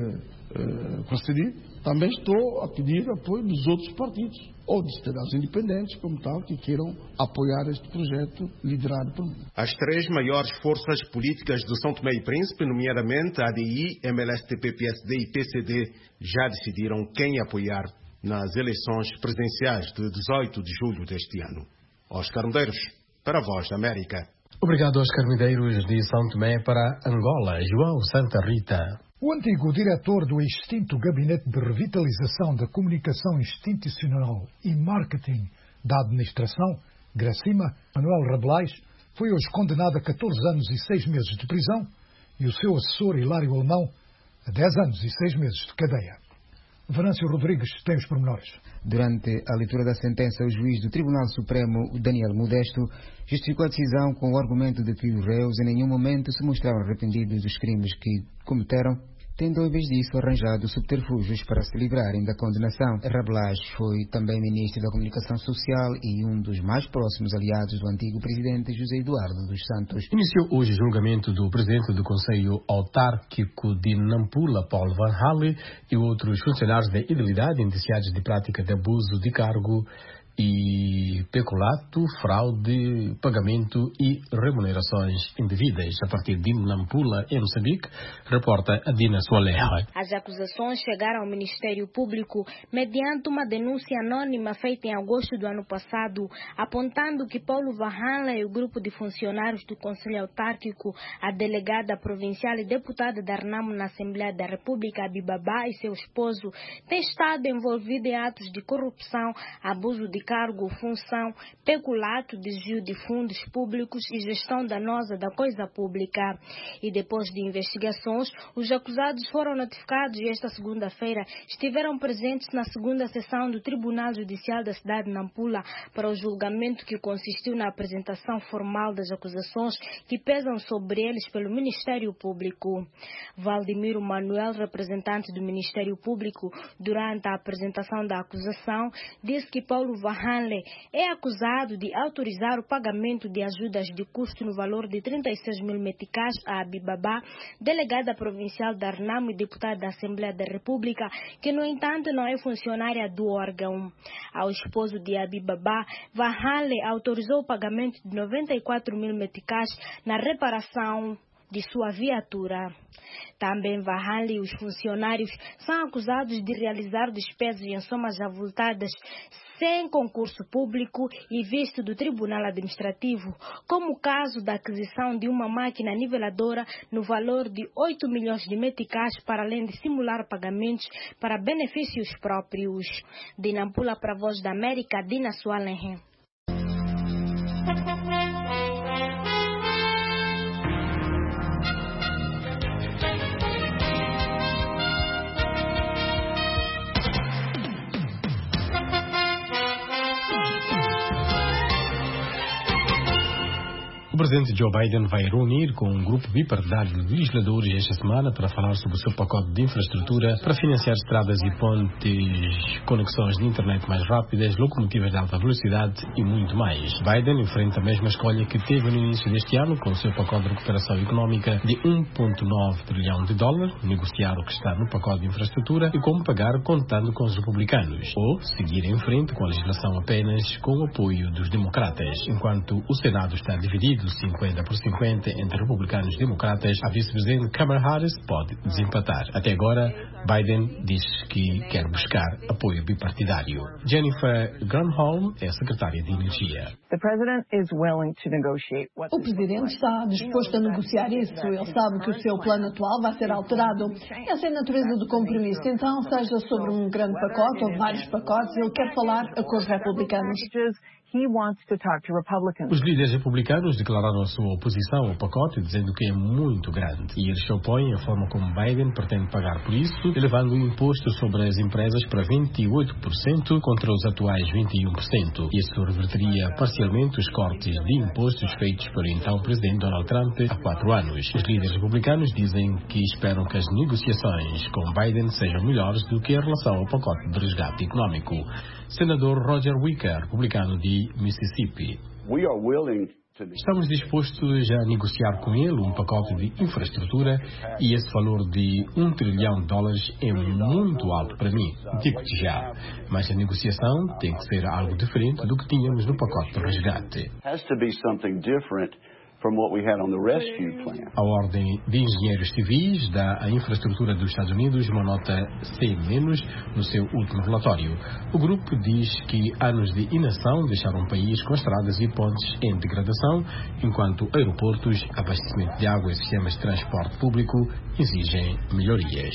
uh, concedido. Também estou a pedir apoio dos outros partidos, ou dos cidadãos independentes, como tal, que queiram apoiar este projeto liderado por mim. As três maiores forças políticas de São Tomé e Príncipe, nomeadamente a A D I, M L S T P, P S D e P C D, já decidiram quem apoiar nas eleições presidenciais de dezoito de julho deste ano. Oscar Medeiros, para a Voz da América. Obrigado, Oscar Medeiros, de São Tomé para Angola. João Santa Rita. O antigo diretor do extinto Gabinete de Revitalização da Comunicação Institucional e Marketing da Administração, Gracima, Manuel Rabelais, foi hoje condenado a catorze anos e seis meses de prisão e o seu assessor Hilário Alemão a dez anos e seis meses de cadeia. Venâncio Rodrigues tem os pormenores. Durante a leitura da sentença, o juiz do Tribunal Supremo, Daniel Modesto, justificou a decisão com o argumento de que os réus em nenhum momento se mostraram arrependidos dos crimes que cometeram, tendo, em vez disso, arranjado subterfúgios para se livrarem da condenação. Rabelais foi também ministro da Comunicação Social e um dos mais próximos aliados do antigo presidente José Eduardo dos Santos. Iniciou hoje o julgamento do presidente do Conselho Autárquico de Nampula, Paulo Van Halle, e outros funcionários da ilegalidade indiciados de prática de abuso de cargo e peculato, fraude, pagamento e remunerações indevidas. A partir de Nampula, em Moçambique, reporta Adina Soaleja. As acusações chegaram ao Ministério Público mediante uma denúncia anônima feita em agosto do ano passado, apontando que Paulo Van Halle e o grupo de funcionários do Conselho Autárquico, a delegada provincial e deputada da Renamo na Assembleia da República, Abibabá, e seu esposo, têm estado envolvidos em atos de corrupção, abuso de cargo, função, peculato, desvio de fundos públicos e gestão danosa da coisa pública. E depois de investigações, os acusados foram notificados e esta segunda-feira estiveram presentes na segunda sessão do Tribunal Judicial da cidade de Nampula para o julgamento que consistiu na apresentação formal das acusações que pesam sobre eles pelo Ministério Público. Valdemiro Manuel, representante do Ministério Público, durante a apresentação da acusação, disse que Paulo Van Halle é acusado de autorizar o pagamento de ajudas de custo no valor de trinta e seis mil meticais a Abibabá, delegada provincial da Renamo e deputada da Assembleia da República, que no entanto não é funcionária do órgão. Ao esposo de Abibabá, Van Halle autorizou o pagamento de noventa e quatro mil meticais na reparação de sua viatura. Também Van Halle e os funcionários são acusados de realizar despesas em somas avultadas sem concurso público e visto do Tribunal Administrativo, como o caso da aquisição de uma máquina niveladora no valor de oito milhões de meticais, para além de simular pagamentos para benefícios próprios. De Nampula para a Voz da América, Dina Sualenhen. O presidente Joe Biden vai reunir com um grupo bipartidário de legisladores esta semana para falar sobre o seu pacote de infraestrutura para financiar estradas e pontes, conexões de internet mais rápidas, locomotivas de alta velocidade e muito mais. Biden enfrenta a mesma escolha que teve no início deste ano com o seu pacote de recuperação económica de um vírgula nove trilhão de dólares, negociar o que está no pacote de infraestrutura e como pagar contando com os republicanos, ou seguir em frente com a legislação apenas com o apoio dos democratas. Enquanto o Senado está dividido cinquenta por cinquenta entre republicanos e democratas, a vice-presidente Kamala Harris pode desempatar. Até agora, Biden diz que quer buscar apoio bipartidário. Jennifer Granholm é secretária de Energia. O presidente está disposto a negociar isso. Ele sabe que o seu plano atual vai ser alterado. Essa é a natureza do compromisso. Então, seja sobre um grande pacote ou vários pacotes, ele quer falar com os republicanos. Os líderes republicanos declararam a sua oposição ao pacote, dizendo que é muito grande. E eles se opõem à forma como Biden pretende pagar por isso, elevando o imposto sobre as empresas para vinte e oito por cento contra os atuais vinte e um por cento. Isso reverteria parcialmente os cortes de impostos feitos pelo então presidente Donald Trump há quatro anos. Os líderes republicanos dizem que esperam que as negociações com Biden sejam melhores do que a relação ao pacote de resgate económico. Senador Roger Wicker, republicano de Mississippi. Estamos dispostos a negociar com ele um pacote de infraestrutura e esse valor de um trilhão de dólares é muito alto para mim, digo-te já. Mas a negociação tem que ser algo diferente do que tínhamos no pacote de resgate. A Ordem de Engenheiros Civis dá à infraestrutura dos Estados Unidos uma nota C- no seu último relatório. O grupo diz que anos de inação deixaram o país com estradas e pontes em degradação, enquanto aeroportos, abastecimento de água e sistemas de transporte público exigem melhorias.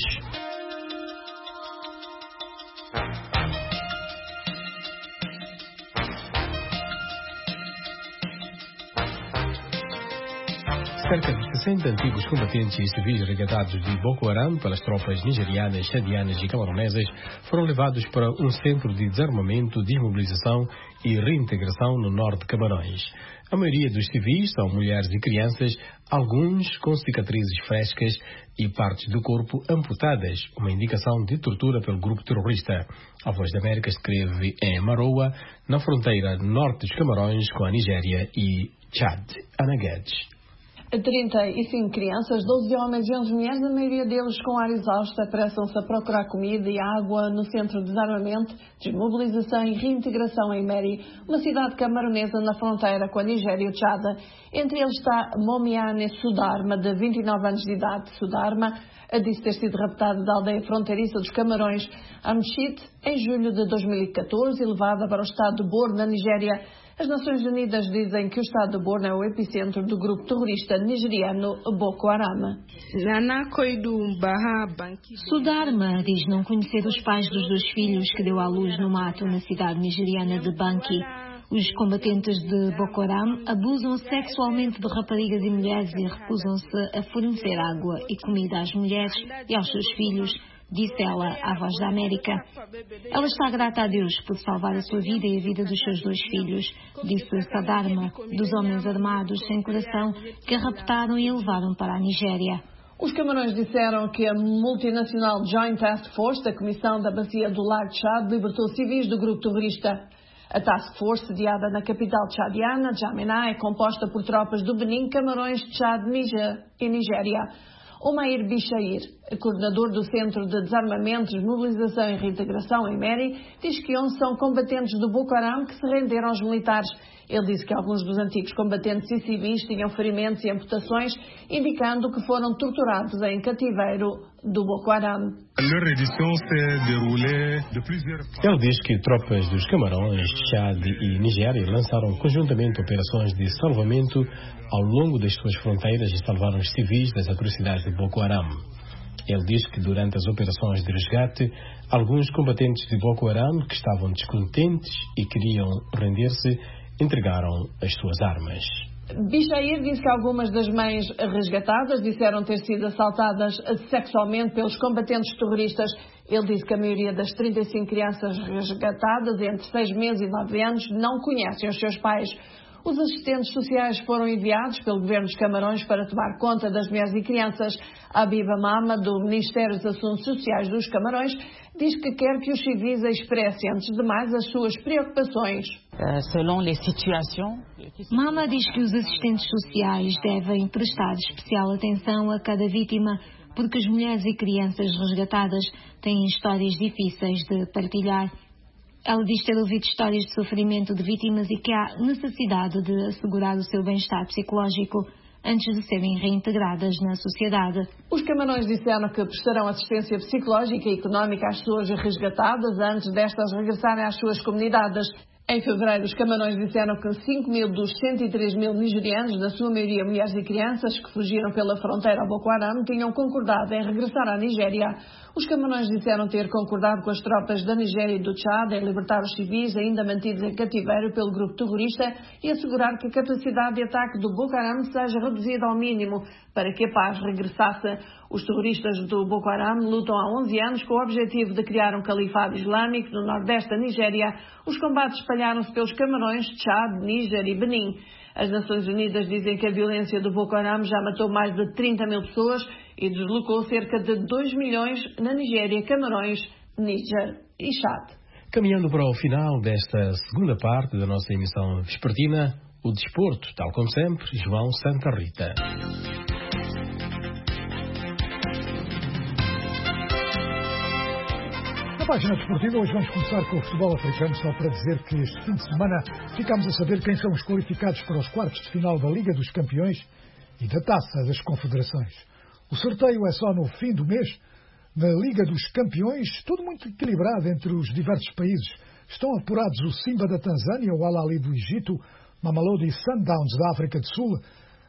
Cerca de sessenta antigos combatentes e civis resgatados de Boko Haram pelas tropas nigerianas, chadianas e camaronesas foram levados para um centro de desarmamento, desmobilização e reintegração no norte de Camarões. A maioria dos civis são mulheres e crianças, alguns com cicatrizes frescas e partes do corpo amputadas, uma indicação de tortura pelo grupo terrorista. A Voz da América escreve em Maroa, na fronteira norte dos Camarões com a Nigéria e Chad. Ana Guedes. trinta e cinco crianças, doze homens e onze mulheres, a maioria deles com ar exausto, apressam-se a procurar comida e água no centro de desarmamento, desmobilização e reintegração em Meri, uma cidade camaronesa na fronteira com a Nigéria e o Chad. Entre eles está Momiane Sudarma, de vinte e nove anos de idade. Sudarma disse ter sido raptada da aldeia fronteiriça dos Camarões, Amchit, em julho de dois mil e catorze e levada para o estado de Borno, na Nigéria. As Nações Unidas dizem que o estado de Borno é o epicentro do grupo terrorista nigeriano Boko Haram. Sudarma diz não conhecer os pais dos dois filhos que deu à luz no mato na cidade nigeriana de Banki. Os combatentes de Boko Haram abusam sexualmente de raparigas e mulheres e recusam-se a fornecer água e comida às mulheres e aos seus filhos, disse ela à Voz da América. Ela está grata a Deus por salvar a sua vida e a vida dos seus dois filhos, disse Sadarma, dos homens armados sem coração que a raptaram e a levaram para a Nigéria. Os Camarões disseram que a multinacional Joint Task Force da Comissão da Bacia do Lago Chad libertou civis do grupo terrorista. A Task Force, sediada na capital tchadiana, Djamena, é composta por tropas do Benin, Camarões, Chad, Níger e Nigéria. Omair Bichair, coordenador do Centro de Desarmamento, Desmobilização e Reintegração em Meri, diz que onze são combatentes do Boko Haram que se renderam aos militares. Ele disse que alguns dos antigos combatentes e civis tinham ferimentos e amputações, indicando que foram torturados em cativeiro do Boko Haram. Ele diz que tropas dos Camarões, Chad e Nigéria lançaram conjuntamente operações de salvamento ao longo das suas fronteiras e salvaram os civis das atrocidades de Boko Haram. Ele diz que durante as operações de resgate, alguns combatentes de Boko Haram que estavam descontentes e queriam render-se, entregaram as suas armas. Bichair disse que algumas das mães resgatadas disseram ter sido assaltadas sexualmente pelos combatentes terroristas. Ele disse que a maioria das trinta e cinco crianças resgatadas entre seis meses e nove anos não conhecem os seus pais. Os assistentes sociais foram enviados pelo Governo dos Camarões para tomar conta das mulheres e crianças. Abiba Mama, do Ministério dos Assuntos Sociais dos Camarões, diz que quer que os civis expressem, antes de mais, as suas preocupações. Mama diz que os assistentes sociais devem prestar especial atenção a cada vítima, porque as mulheres e crianças resgatadas têm histórias difíceis de partilhar. Ela diz ter ouvido histórias de sofrimento de vítimas e que há necessidade de assegurar o seu bem-estar psicológico antes de serem reintegradas na sociedade. Os Camarões disseram que prestarão assistência psicológica e económica às pessoas resgatadas antes destas regressarem às suas comunidades. Em fevereiro, os Camarões disseram que cinco mil dos cento e três mil nigerianos, na sua maioria mulheres e crianças, que fugiram pela fronteira ao Boko Haram, tinham concordado em regressar à Nigéria. Os Camarões disseram ter concordado com as tropas da Nigéria e do Tchad em libertar os civis ainda mantidos em cativeiro pelo grupo terrorista e assegurar que a capacidade de ataque do Boko Haram seja reduzida ao mínimo para que a paz regressasse. Os terroristas do Boko Haram lutam há onze anos com o objetivo de criar um califado islâmico no nordeste da Nigéria. Os combates espalharam-se pelos Camarões, Tchad, Níger e Benin. As Nações Unidas dizem que a violência do Boko Haram já matou mais de trinta mil pessoas e deslocou cerca de dois milhões na Nigéria, Camarões, Níger e Chad. Caminhando para o final desta segunda parte da nossa emissão vespertina, o desporto, tal como sempre, João Santa Rita. Na página desportiva, hoje vamos começar com o futebol africano, só para dizer que este fim de semana ficamos a saber quem são os qualificados para os quartos de final da Liga dos Campeões e da Taça das Confederações. O sorteio é só no fim do mês. Na Liga dos Campeões, tudo muito equilibrado entre os diversos países. Estão apurados o Simba da Tanzânia, o Al-Ahly do Egito, Mamelodi Sundowns da África do Sul,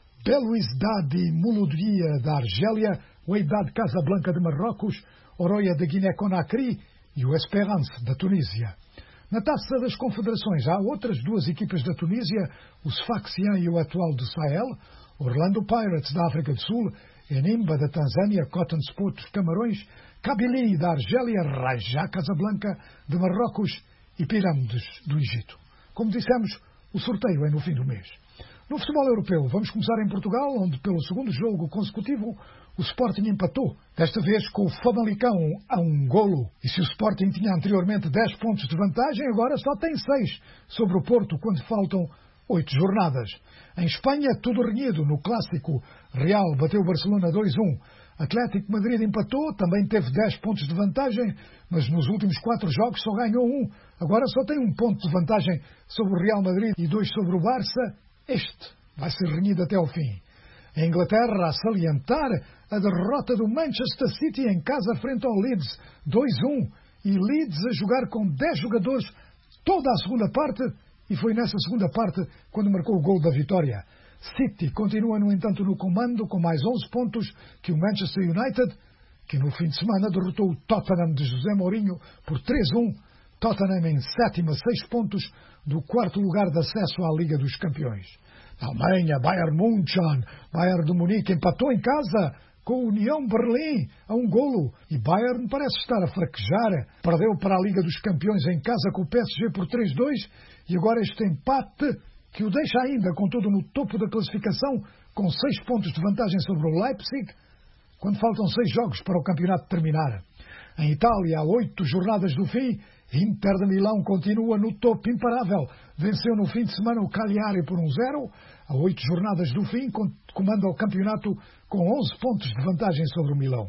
Belouizdad Mouloudia da Argélia, o Wydad Casablanca de Marrocos, Oroya de Guiné-Conakry e o Esperance da Tunísia. Na Taça das Confederações há outras duas equipas da Tunísia, o Sfaxian e o Etoile do Sahel, Orlando Pirates da África do Sul, Enimba da Tanzânia, Cotton Sport dos Camarões, Kabylie da Argélia, Raja Casablanca de Marrocos e Pirâmides do Egito. Como dissemos, o sorteio é no fim do mês. No futebol europeu, vamos começar em Portugal, onde pelo segundo jogo consecutivo o Sporting empatou, desta vez com o Famalicão a um golo. E se o Sporting tinha anteriormente dez pontos de vantagem, agora só tem seis sobre o Porto, quando faltam oito jornadas. Em Espanha, tudo renhido. No clássico, Real bateu o Barcelona dois a um. Atlético Madrid empatou, também teve dez pontos de vantagem, mas nos últimos quatro jogos só ganhou um. Agora só tem um ponto de vantagem sobre o Real Madrid e dois sobre o Barça. Este vai ser renhido até ao fim. Em Inglaterra, a salientar a derrota do Manchester City em casa frente ao Leeds, dois a um. E Leeds a jogar com dez jogadores toda a segunda parte, e foi nessa segunda parte quando marcou o gol da vitória. City continua, no entanto, no comando com mais onze pontos que o Manchester United, que no fim de semana derrotou o Tottenham de José Mourinho por três a um. Tottenham em sétimo, seis pontos do quarto lugar de acesso à Liga dos Campeões. Na Alemanha, Bayern München, Bayern de Munique empatou em casa com o União Berlim a um golo. E Bayern parece estar a fraquejar. Perdeu para a Liga dos Campeões em casa com o P S G por três a dois. E agora este empate que o deixa ainda, contudo, no topo da classificação, com seis pontos de vantagem sobre o Leipzig, quando faltam seis jogos para o campeonato terminar. Em Itália, há oito jornadas do fim, Inter de Milão continua no topo imparável. Venceu no fim de semana o Cagliari por um zero. Há oito jornadas do fim, comanda o campeonato com onze pontos de vantagem sobre o Milão.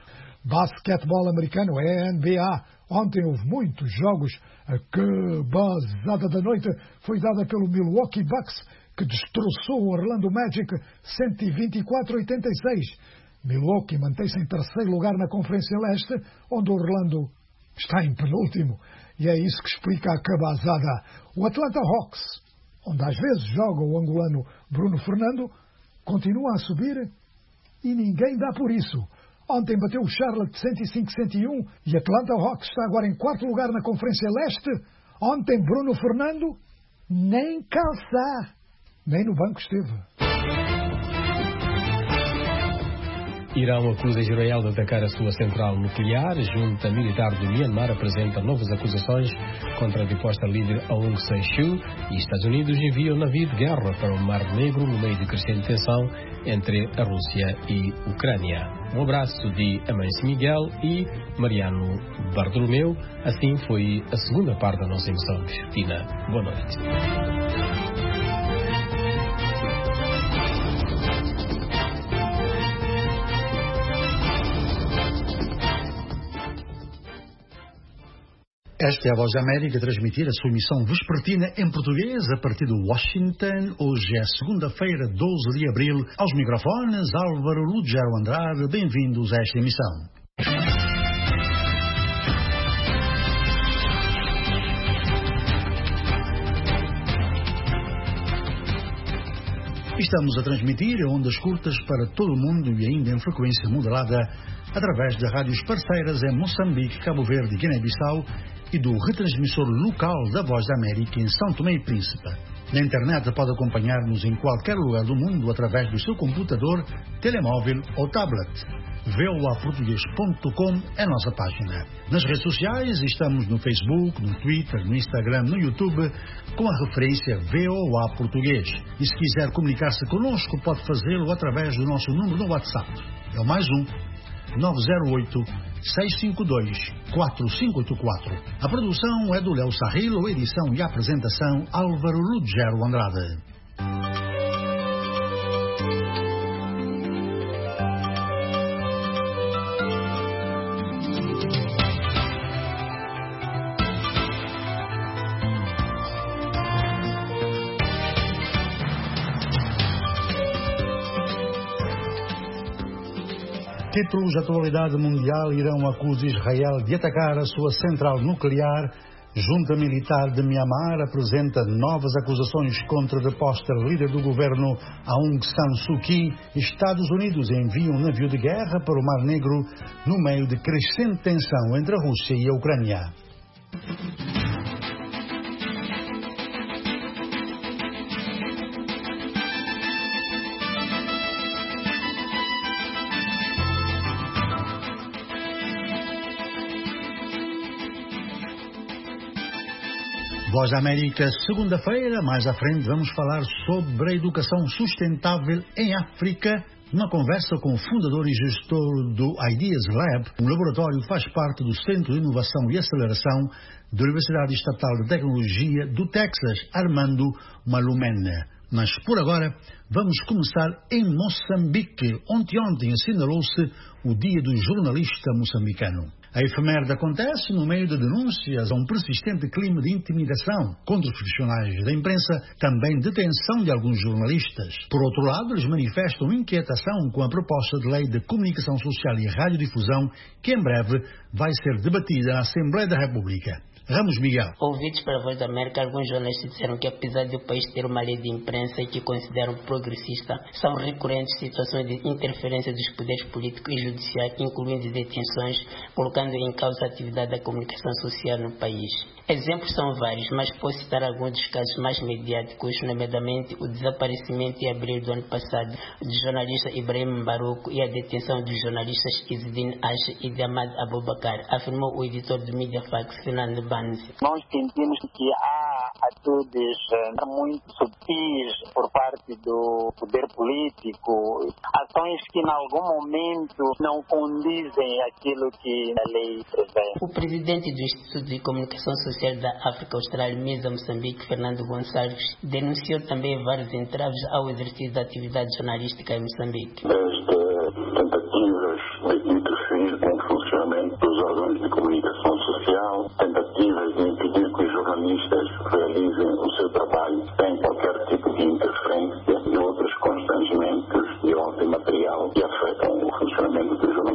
Basquetebol americano, N B A. Ontem houve muitos jogos. A cabazada da noite foi dada pelo Milwaukee Bucks, que destroçou o Orlando Magic cento e vinte e quatro a oitenta e seis. Milwaukee mantém-se em terceiro lugar na Conferência Leste, onde o Orlando está em penúltimo. E é isso que explica a cabazada. O Atlanta Hawks, onde às vezes joga o angolano Bruno Fernando, continua a subir e ninguém dá por isso. Ontem bateu o Charlotte cento e cinco a cento e um e Atlanta Hawks está agora em quarto lugar na Conferência Leste. Ontem Bruno Fernando nem calçar, nem no banco esteve. Irão acusa Israel de atacar a sua central nuclear. A junta militar do Myanmar apresenta novas acusações contra a deposta líder Aung San Suu Kyi e Estados Unidos enviam navio de guerra para o Mar Negro no meio de crescente tensão entre a Rússia e a Ucrânia. Um abraço de Amâncio Miguel e Mariano Bartolomeu. Assim foi a segunda parte da nossa emissão vespertina. Boa noite. Esta é a Voz da América a transmitir a sua emissão vespertina em português a partir de Washington. Hoje é segunda-feira, doze de abril. Aos microfones, Álvaro Lugero Andrade. Bem-vindos a esta emissão. Estamos a transmitir a ondas curtas para todo o mundo e ainda em frequência modulada através de rádios parceiras em Moçambique, Cabo Verde e Guiné-Bissau e do retransmissor local da Voz da América em São Tomé e Príncipe. Na internet pode acompanhar-nos em qualquer lugar do mundo através do seu computador, telemóvel ou tablet. v o a português ponto com é a nossa página. Nas redes sociais estamos no Facebook, no Twitter, no Instagram, no YouTube com a referência V O A Português. E se quiser comunicar-se connosco pode fazê-lo através do nosso número no WhatsApp. É o mais um nove zero oito, seis cinco dois, quatro cinco oito quatro. A produção é do Léo Sarrilo, edição e apresentação Álvaro Lugero Andrade. Títulos de atualidade mundial: Irão acusa Israel de atacar a sua central nuclear. Junta militar de Myanmar apresenta novas acusações contra a deposta líder do governo Aung San Suu Kyi. Estados Unidos enviam um navio de guerra para o Mar Negro no meio de crescente tensão entre a Rússia e a Ucrânia. Voz da América, segunda-feira, mais à frente vamos falar sobre a educação sustentável em África, numa conversa com o fundador e gestor do Ideas Lab, um laboratório que faz parte do Centro de Inovação e Aceleração da Universidade Estatal de Tecnologia do Texas, Armando Malumene. Mas por agora vamos começar em Moçambique, onde ontem assinalou-se o Dia do Jornalista Moçambicano. A efeméride acontece no meio de denúncias a um persistente clima de intimidação contra os profissionais da imprensa, também detenção de alguns jornalistas. Por outro lado, eles manifestam inquietação com a proposta de lei de comunicação social e radiodifusão, que em breve vai ser debatida na Assembleia da República. Ramos Miguel. Ouvidos para a Voz da América, alguns jornalistas disseram que, apesar do país ter uma lei de imprensa que consideram progressista, são recorrentes situações de interferência dos poderes políticos e judiciais, incluindo detenções, colocando em causa a atividade da comunicação social no país. Exemplos são vários, mas posso citar alguns dos casos mais mediáticos, nomeadamente o desaparecimento em abril do ano passado do jornalista Ibrahim Baruco e a detenção dos jornalistas Izzedine Ache e de Ahmad Abubakar, afirmou o editor do Mediafax, Fernando Banzi. Nós sentimos que há atitudes muito subtis por parte do poder político, ações que em algum momento não condizem aquilo que a lei prevê. O presidente do Instituto de Comunicação Social da África Austral, Misa Moçambique, Fernando Gonçalves, denunciou também vários entraves ao exercício da atividade jornalística em Moçambique. Desde tentativas de interferir com o funcionamento dos órgãos de comunicação social, tentativas de impedir que os jornalistas realizem o seu trabalho sem qualquer tipo de interferência e outros constrangimentos de ordem material que afetam o funcionamento do jornalismo. O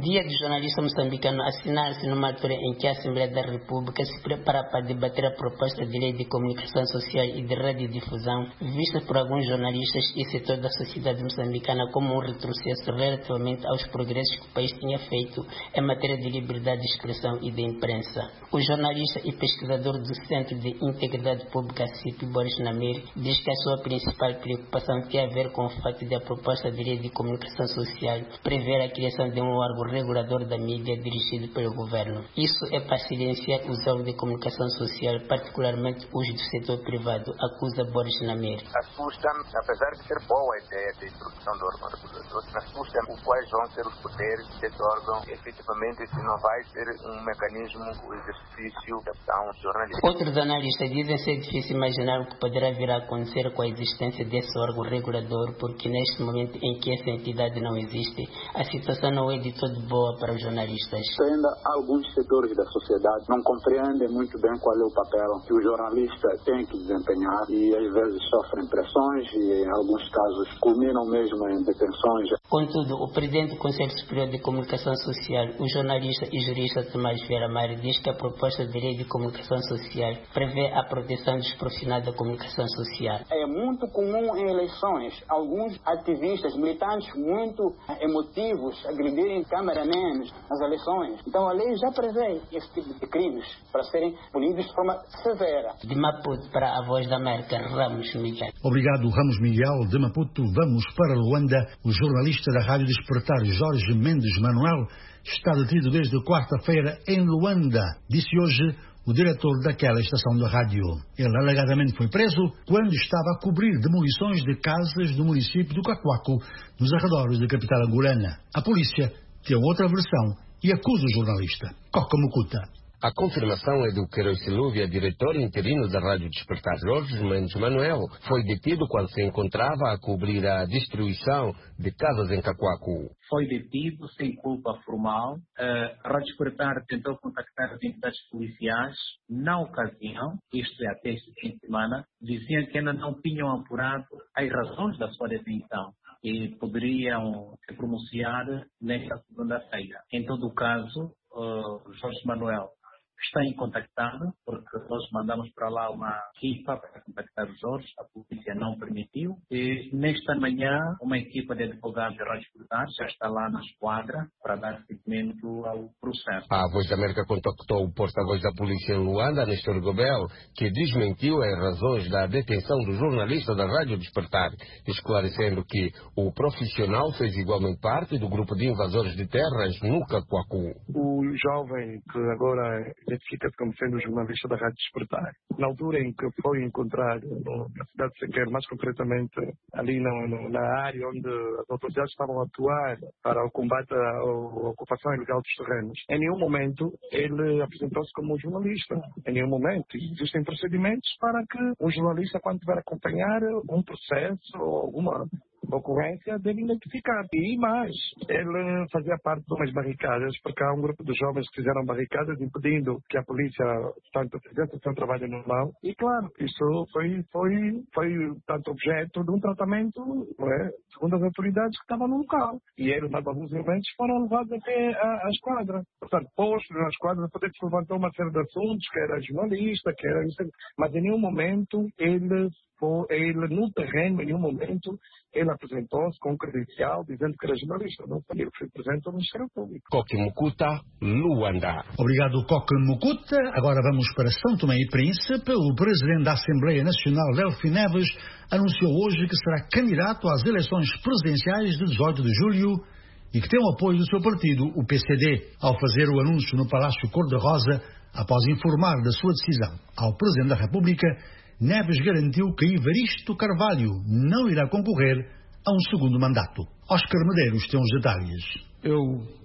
Dia do Jornalista Moçambicano assinar-se numa altura em que a Assembleia da República se prepara para debater a proposta de lei de comunicação social e de radiodifusão, vista por alguns jornalistas e setor da sociedade moçambicana como um retrocesso relativamente aos progressos que o país tinha feito em matéria de liberdade de expressão e de imprensa. O jornalista e pesquisador do Centro de Integridade Pública C I P, Boris Namir, diz que a sua principal preocupação tem a ver com o facto de a proposta de lei de comunicação social prever a criação de um órgão regulador da mídia dirigido pelo governo. Isso é para silenciar os órgãos de comunicação social, particularmente os do setor privado, acusa Boris Namir. Assusta-me, apesar de ser boa a ideia da introdução do órgão regulador, assusta-me quais vão ser os poderes desse órgão, efetivamente se não vai ser um mecanismo, o exercício da ação jornalística. Outros analistas dizem ser difícil imaginar o que poderá vir a acontecer com a existência desse órgão regulador, porque neste momento em que essa entidade não existe, a situação não é de todo boa para os jornalistas. Ainda alguns setores da sociedade não compreendem muito bem qual é o papel que o jornalista tem que desempenhar e às vezes sofrem pressões e em alguns casos culminam mesmo em detenções. Contudo, o presidente do Conselho Superior de Comunicação Social, o jornalista e jurista Tomás Vieira Mário, diz que a proposta de lei de comunicação social prevê a proteção dos profissionais da comunicação social. É muito comum em eleições alguns ativistas, militantes muito emotivos agredirem cameramenos nas eleições. Então a lei já prevê esse tipo de crimes para serem punidos de forma severa. De Maputo para a Voz da América, Ramos Miguel. Obrigado, Ramos Miguel. De Maputo vamos para Luanda. O jornalista da Rádio Despertar, Jorge Mendes Manuel, está detido desde quarta-feira em Luanda, disse hoje o diretor daquela estação da rádio. Ele alegadamente foi preso quando estava a cobrir demolições de casas do município do Cacoaco, nos arredores da capital angolana. A polícia tem outra versão e acusa o jornalista. Coca Mucuta. A confirmação é do Queiroz Silúvia, diretor interino da Rádio Despertar. Jorge Mendes Manuel foi detido quando se encontrava a cobrir a destruição de casas em Cacoaco. Foi detido sem culpa formal. A Rádio Despertar tentou contactar as entidades policiais. Na ocasião, isto é até esta fim de semana, diziam que ainda não tinham apurado as razões da sua detenção e poderiam se pronunciar nesta segunda-feira. Em todo o caso, uh, Jorge Manuel está incontactável, porque nós mandamos para lá uma equipa para contactar os Jorge, a polícia não permitiu. E nesta manhã, uma equipa de advogados de Rádio Despertar já está lá na esquadra para dar seguimento ao processo. A Voz da América contactou o porta-voz da polícia em Luanda, Nestor Gobel, que desmentiu as razões da detenção do jornalista da Rádio Despertar, esclarecendo que o profissional fez igualmente parte do grupo de invasores de terras no Cacoacu. O jovem que agora identifica-se como sendo o jornalista da Rádio Despertar. Na altura em que foi encontrado no, na cidade de Sequeiro, mais concretamente ali no, no, na área onde as autoridades estavam a atuar para o combate à, à ocupação ilegal dos terrenos, em nenhum momento ele apresentou-se como um jornalista. Em nenhum momento. Existem procedimentos para que um jornalista, quando tiver a acompanhar um processo ou alguma ocorrência, deve identificar. E mais, ele fazia parte de umas barricadas, porque há um grupo de jovens que fizeram barricadas impedindo que a polícia, tanto, fizesse o seu trabalho normal. E claro, isso foi, foi, foi tanto objeto de um tratamento, não é, segundo as autoridades que estavam no local. E ele, mais alguns elementos, foram levados até a, a esquadra. Portanto, postos na esquadra, poder se levantou uma série de assuntos, que era jornalista, que era isso, mas em nenhum momento ele Ele, no terreno, em nenhum momento, ele apresentou-se com um credencial dizendo que era jornalista. Não foi ele que se apresentou no Ministério Público. Coque Mucuta, Luanda. Obrigado, Coque Mucuta. Agora vamos para São Tomé e Príncipe. O presidente da Assembleia Nacional, Delfim Neves, anunciou hoje que será candidato às eleições presidenciais de dezoito de julho e que tem o apoio do seu partido, o P C D. Ao fazer o anúncio no Palácio Cor-de-Rosa, após informar da sua decisão ao presidente da República, Neves garantiu que Evaristo Carvalho não irá concorrer a um segundo mandato. Oscar Medeiros tem os detalhes. Eu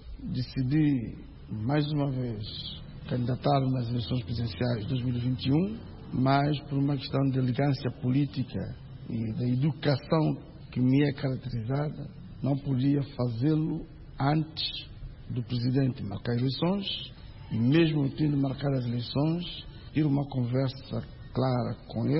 decidi, mais uma vez, candidatar-me nas eleições presidenciais de dois mil e vinte e um, mas por uma questão de elegância política e da educação que me é caracterizada, não podia fazê-lo antes do presidente marcar eleições e mesmo tendo marcado as eleições, ir uma conversa clara com ele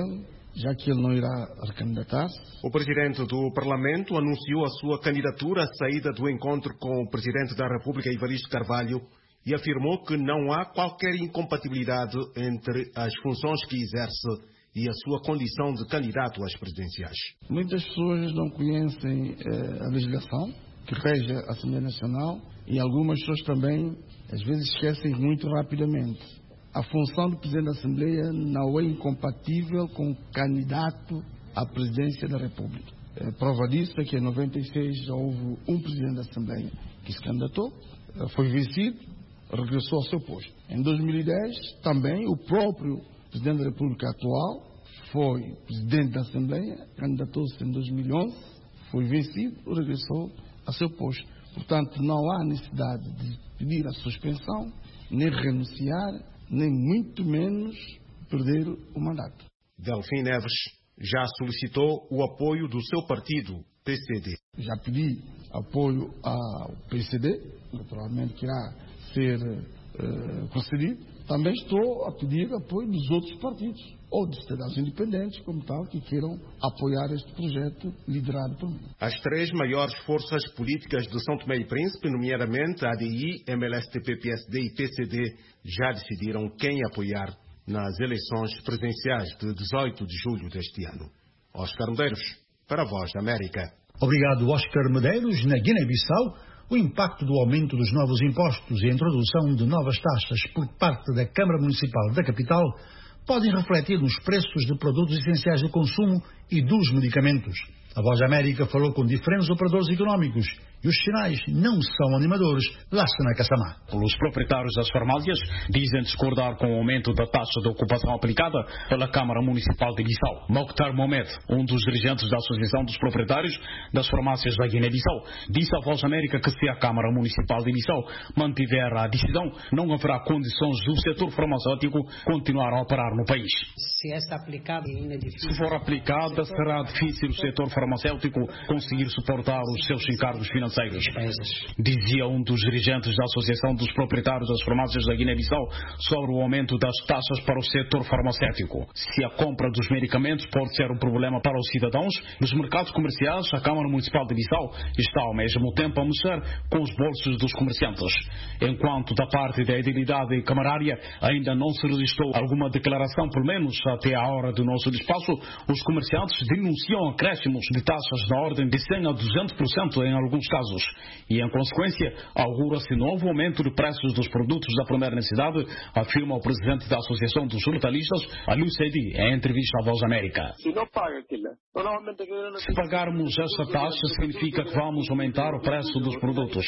já que ele não irá recandidatar-se. O presidente do Parlamento anunciou a sua candidatura à saída do encontro com o presidente da República, Evaristo Carvalho, e afirmou que não há qualquer incompatibilidade entre as funções que exerce e a sua condição de candidato às presidenciais. Muitas pessoas não conhecem eh, a legislação que rege a Assembleia Nacional e algumas pessoas também, às vezes, esquecem muito rapidamente. A função do Presidente da Assembleia não é incompatível com o candidato à presidência da República. É, prova disso é que em noventa e seis já houve um Presidente da Assembleia que se candidatou, foi vencido, regressou ao seu posto. Em dois mil e dez, também, o próprio Presidente da República atual foi Presidente da Assembleia, candidatou-se em dois mil e onze, foi vencido, regressou ao seu posto. Portanto, não há necessidade de pedir a suspensão, nem renunciar, nem muito menos perder o mandato. Delfim Neves já solicitou o apoio do seu partido, P C D. Já pedi apoio ao P C D, naturalmente que irá ser uh, concedido. Também estou a pedir apoio dos outros partidos, ou dos cidadãos independentes, como tal, que queiram apoiar este projeto liderado por mim. As três maiores forças políticas de São Tomé e Príncipe, nomeadamente a A D I, M L S T P, P S D e P C D, já decidiram quem apoiar nas eleições presidenciais de dezoito de julho deste ano. Oscar Medeiros, para a Voz da América. Obrigado, Oscar Medeiros. Na Guiné-Bissau, o impacto do aumento dos novos impostos e a introdução de novas taxas por parte da Câmara Municipal da capital podem refletir nos preços de produtos essenciais de consumo e dos medicamentos. A Voz da América falou com diferentes operadores económicos e os sinais não são animadores. Lá-se na Cassamá. Os proprietários das farmácias dizem discordar com o aumento da taxa de ocupação aplicada pela Câmara Municipal de Bissau. Mokhtar Mohamed, um dos dirigentes da Associação dos Proprietários das Farmácias da Guiné-Bissau, disse à Voz da América que se a Câmara Municipal de Bissau mantiver a decisão, não haverá condições do setor farmacêutico continuar a operar no país. Se essa aplicada, ainda é difícil. Se for aplicada, será difícil o setor farmacêutico conseguir suportar os seus encargos financeiros. Dizia um dos dirigentes da Associação dos Proprietários das Farmácias da Guiné-Bissau sobre o aumento das taxas para o setor farmacêutico. Se a compra dos medicamentos pode ser um problema para os cidadãos, nos mercados comerciais, a Câmara Municipal de Bissau está ao mesmo tempo a mexer com os bolsos dos comerciantes. Enquanto da parte da edilidade camarária ainda não se registrou alguma declaração, pelo menos até a hora do nosso despacho, os comerciantes denunciam acréscimos de taxas da ordem de cem a duzentos por cento em alguns casos. E, em consequência, augura-se novo aumento de preços dos produtos da primeira necessidade, afirma o presidente da Associação dos Jornalistas, Aliu Seidi, em entrevista à Voz da América. Se não paga aquilo, se pagarmos essa taxa, significa que vamos aumentar o preço dos produtos.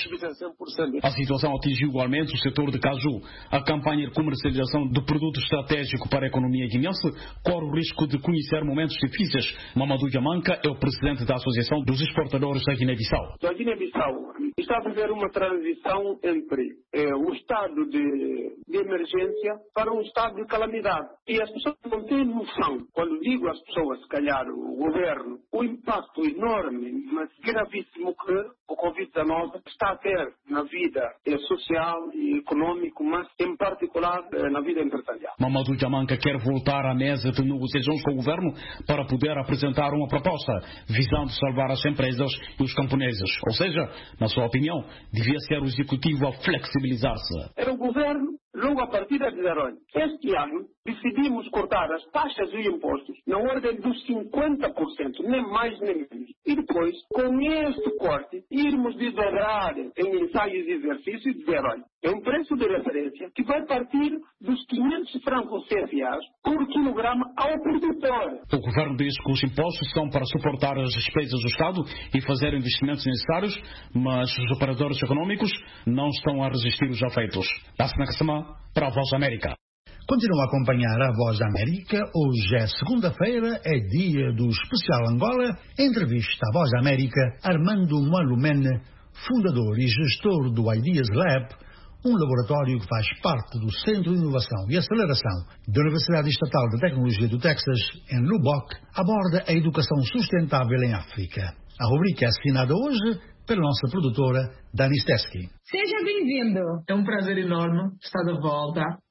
A situação atinge igualmente o setor de caju. A campanha de comercialização de produto estratégico para a economia guinense corre o risco de conhecer momentos difíceis. Mamadou Diamanca é o presidente da Associação dos Exportadores da Guiné-Bissau. A Guiné-Bissau está a viver uma transição entre eh, o estado de, de emergência para um estado de calamidade. E as pessoas não têm noção, quando digo às pessoas, se calhar o governo, o impacto enorme, mas gravíssimo que o covid dezenove está a ter na vida eh, social e econômica, mas em particular eh, na vida empresarial. Mamadou Diamanca quer voltar à mesa de negociações com o governo para poder apresentar uma proposta visando salvar as empresas e os camponeses. Ou seja, na sua opinião, devia ser o executivo a flexibilizar-se. Era o governo, logo a partir de dizer, olha, este ano decidimos cortar as taxas e impostos na ordem dos cinquenta por cento, nem mais nem menos. E depois, com este corte, irmos desdobrar em ensaios e exercícios e dizer, olha, é um preço de referência que vai partir dos quinhentos francos C F As por quilograma ao produtor. O governo diz que os impostos são para suportar as despesas do Estado e fazer investimentos necessários, mas os operadores econômicos não estão a resistir os efeitos. Dá-se na Cassamá, para a Voz da América. Continuam a acompanhar a Voz da América. Hoje é segunda-feira, é dia do Especial Angola. Entrevista à Voz da América Armando Malumene, fundador e gestor do Ideas Lab, um laboratório que faz parte do Centro de Inovação e Aceleração da Universidade Estatal de Tecnologia do Texas, em Lubbock, aborda a educação sustentável em África. A rubrica é assinada hoje pela nossa produtora, Dani Stesky. Seja bem-vindo. É um prazer enorme estar de volta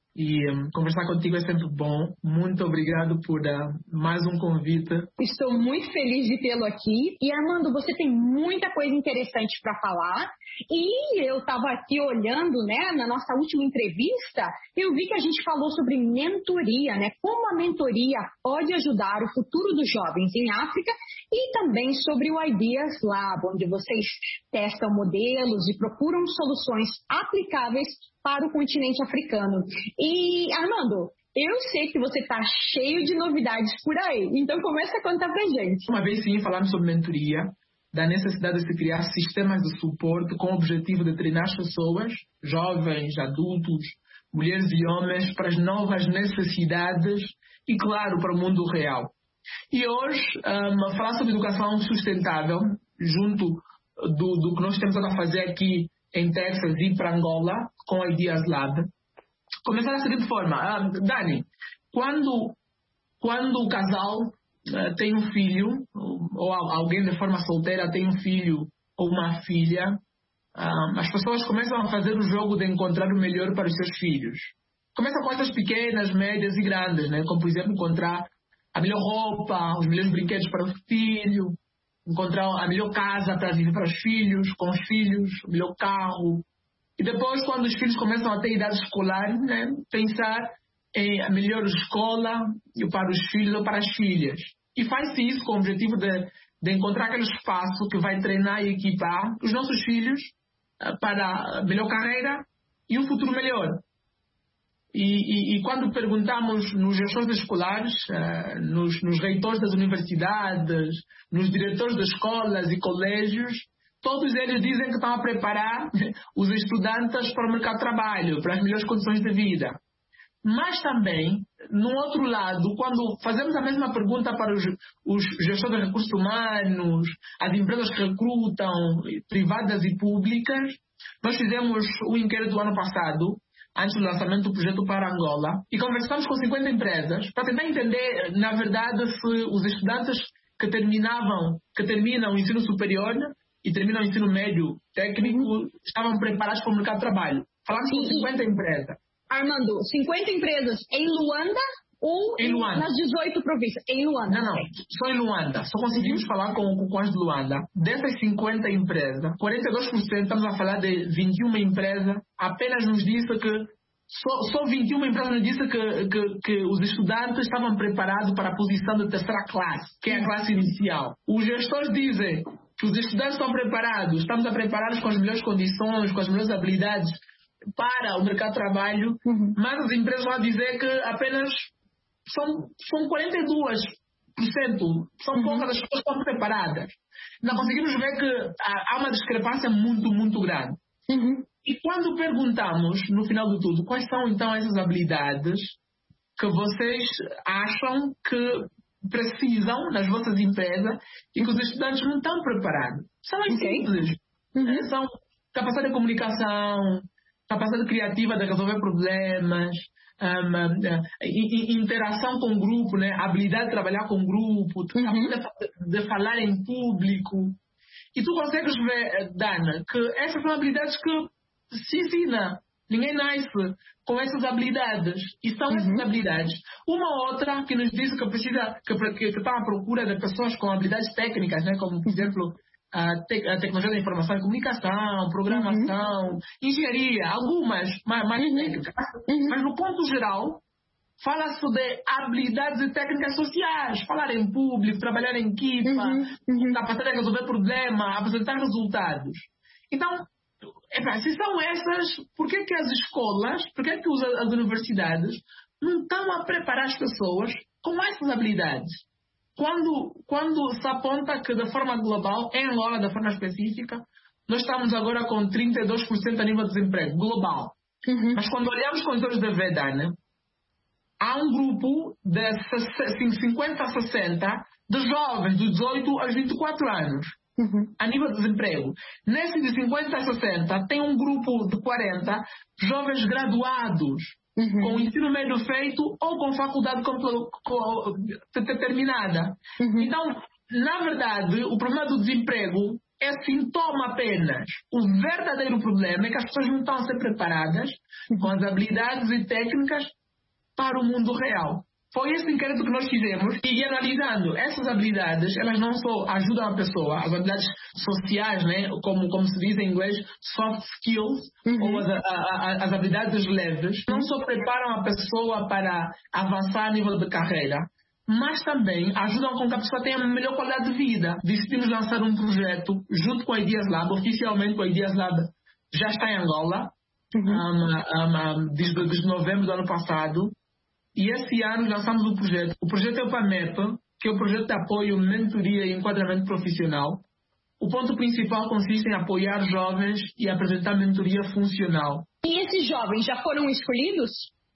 E um, conversar contigo é sempre bom. Muito obrigado por uh, mais um convite. Estou muito feliz de tê-lo aqui. E Armando, você tem muita coisa interessante para falar. E eu estava aqui olhando, né, na nossa última entrevista, eu vi que a gente falou sobre mentoria, né? Como a mentoria pode ajudar o futuro dos jovens em África, e também sobre o Ideas Lab, onde vocês testam modelos e procuram soluções aplicáveis para o continente africano. E, Armando, eu sei que você está cheio de novidades por aí, então começa a contar pra gente. Uma vez sim, falamos sobre mentoria, da necessidade de se criar sistemas de suporte com o objetivo de treinar as pessoas, jovens, adultos, mulheres e homens, para as novas necessidades e, claro, para o mundo real. E hoje, um, falar sobre educação sustentável, junto do, do que nós temos a fazer aqui em Texas e para Angola, com a Ideas Lab. Começar da seguinte forma. Uh, Dani, quando, quando o casal uh, tem um filho, ou alguém de forma solteira tem um filho ou uma filha, uh, as pessoas começam a fazer o jogo de encontrar o melhor para os seus filhos. Começam com coisas pequenas, médias e grandes, né? Como, por exemplo, encontrar a melhor roupa, os melhores brinquedos para o filho, encontrar a melhor casa para viver para os filhos, com os filhos, o melhor carro. E depois, quando os filhos começam a ter idade escolar, né, pensar em a melhor escola para os filhos ou para as filhas. E faz-se isso com o objetivo de, de encontrar aquele espaço que vai treinar e equipar os nossos filhos para a melhor carreira e um futuro melhor. E, e, e quando perguntamos nos gestores escolares, uh, nos, nos reitores das universidades, nos diretores de escolas e colégios, todos eles dizem que estão a preparar os estudantes para o mercado de trabalho, para as melhores condições de vida. Mas também, no outro lado, quando fazemos a mesma pergunta para os, os gestores de recursos humanos, as empresas que recrutam, privadas e públicas, nós fizemos o inquérito do ano passado, antes do lançamento do projeto para Angola, e conversamos com cinquenta empresas para tentar entender, na verdade, se os estudantes que terminavam, que terminam o ensino superior e terminam o ensino médio técnico estavam preparados para o mercado de trabalho. Falamos com cinquenta empresas. Armando, cinquenta empresas em Luanda ou em Luanda. Nas dezoito províncias? Em Luanda. Não, não, só em Luanda. Só conseguimos falar com, com as de Luanda. Dessas cinquenta empresas, quarenta e dois por cento, estamos a falar de vinte e uma empresas, apenas nos disse que, só, só vinte e uma empresas nos disse que, que, que os estudantes estavam preparados para a posição de terceira classe, que é a classe inicial. Os gestores dizem que os estudantes estão preparados, estamos a prepará-los com as melhores condições, com as melhores habilidades para o mercado de trabalho, uhum. Mas as empresas vão dizer que apenas São, são quarenta e dois por cento, são uhum. poucas as pessoas que estão preparadas. Nós conseguimos ver que há, há uma discrepância muito, muito grande. Uhum. E quando perguntamos, no final de tudo, quais são então essas habilidades que vocês acham que precisam nas vossas empresas e que os estudantes não estão preparados? São as okay. simples. Uhum. São capacidade de comunicação, capacidade criativa de resolver problemas, Um, uh, interação com o grupo, né? Habilidade de trabalhar com o grupo, uhum. de, de falar em público. E tu consegues ver, Dana, que essas são habilidades que se ensina. Ninguém nasce com essas habilidades. E são uhum. essas habilidades. Uma outra que nos diz que precisa, que, que, que está à procura de pessoas com habilidades técnicas, né? Como, por exemplo, a, te, a tecnologia da informação e comunicação, programação, uhum. engenharia, algumas mais, mais uhum. técnicas. Uhum. Mas no ponto geral, fala-se de habilidades e técnicas sociais, falar em público, trabalhar em equipa, uhum. Uhum. capacidade de resolver problemas, apresentar resultados. Então, epa, se são essas, por que que as escolas, por que que as universidades não estão a preparar as pessoas com essas habilidades? Quando, quando se aponta que, de forma global, em Angola, de forma específica, nós estamos agora com trinta e dois por cento a nível de desemprego global. Uhum. Mas quando olhamos com os olhos da Vedana, há um grupo de cinquenta a sessenta de jovens de dezoito aos vinte e quatro anos, uhum. a nível de desemprego. Nesse de cinquenta a sessenta, tem um grupo de quarenta jovens graduados, uhum. com o ensino médio feito ou com faculdade terminada. Uhum. Então, na verdade, o problema do desemprego é sintoma apenas. O verdadeiro problema é que as pessoas não estão a ser preparadas com as habilidades e técnicas para o mundo real. Foi esse inquérito que nós fizemos e, analisando essas habilidades, elas não só ajudam a pessoa, as habilidades sociais, né, como, como se diz em inglês, soft skills, uhum. ou as, a, a, as habilidades leves, não só preparam a pessoa para avançar a nível de carreira, mas também ajudam com que a pessoa tenha uma melhor qualidade de vida. Decidimos lançar um projeto junto com a Ideas Lab, oficialmente com a Ideas Lab já está em Angola, uhum. um, um, um, desde, desde novembro do ano passado. E esse ano lançamos o projeto. O projeto é o PAMEP, que é o projeto de apoio, mentoria e enquadramento profissional. O ponto principal consiste em apoiar jovens e apresentar mentoria funcional. E esses jovens já foram escolhidos?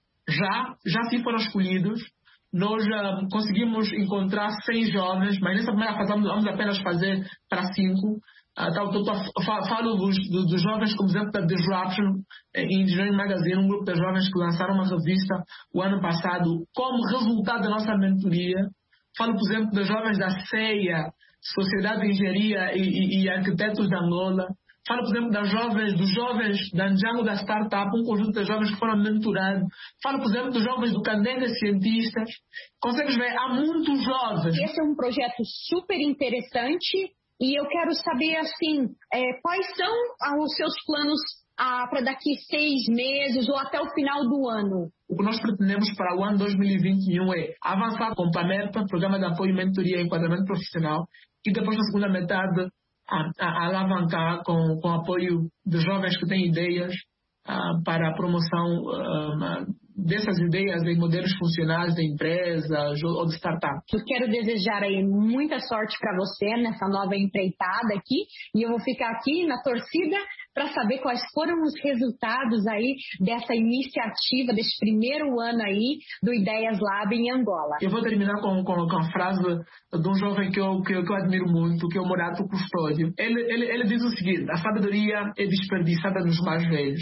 Já, já sim foram escolhidos. Nós uh, conseguimos encontrar cem jovens, mas nessa primeira fase vamos apenas fazer para cinco. Uh, tal, tal, tal, falo dos, dos, dos jovens, como exemplo, da Disruption em Engineering Magazine, um grupo de jovens que lançaram uma revista o ano passado como resultado da nossa mentoria. Falo, por exemplo, dos jovens da C E A, Sociedade de Engenharia e, e, e Arquitetos de Angola. Falo, por exemplo, das jovens, dos jovens da Django da Startup, um conjunto de jovens que foram mentorados. Falo, por exemplo, dos jovens do Candenga Cientistas. Consegues ver, há muitos jovens. Esse é um projeto super interessante. E eu quero saber, assim, é, quais são os seus planos ah, para daqui seis meses ou até o final do ano? O que nós pretendemos para o ano dois mil e vinte e um é avançar com o PAMEP, Programa de Apoio, Mentoria e Enquadramento Profissional, e depois, na segunda metade, a, a, a alavancar com, com o apoio de jovens que têm ideias ah, para a promoção ah, dessas ideias em modelos funcionais de empresas ou de startup. Eu quero desejar aí muita sorte para você nessa nova empreitada aqui, e eu vou ficar aqui na torcida para saber quais foram os resultados aí dessa iniciativa, desse primeiro ano aí do Ideias Lab em Angola. Eu vou terminar com, com, com a frase de um jovem que eu, que, eu, que eu admiro muito, que é o Morato Custódio. Ele, ele, ele diz o seguinte: a sabedoria é desperdiçada nos mais velhos.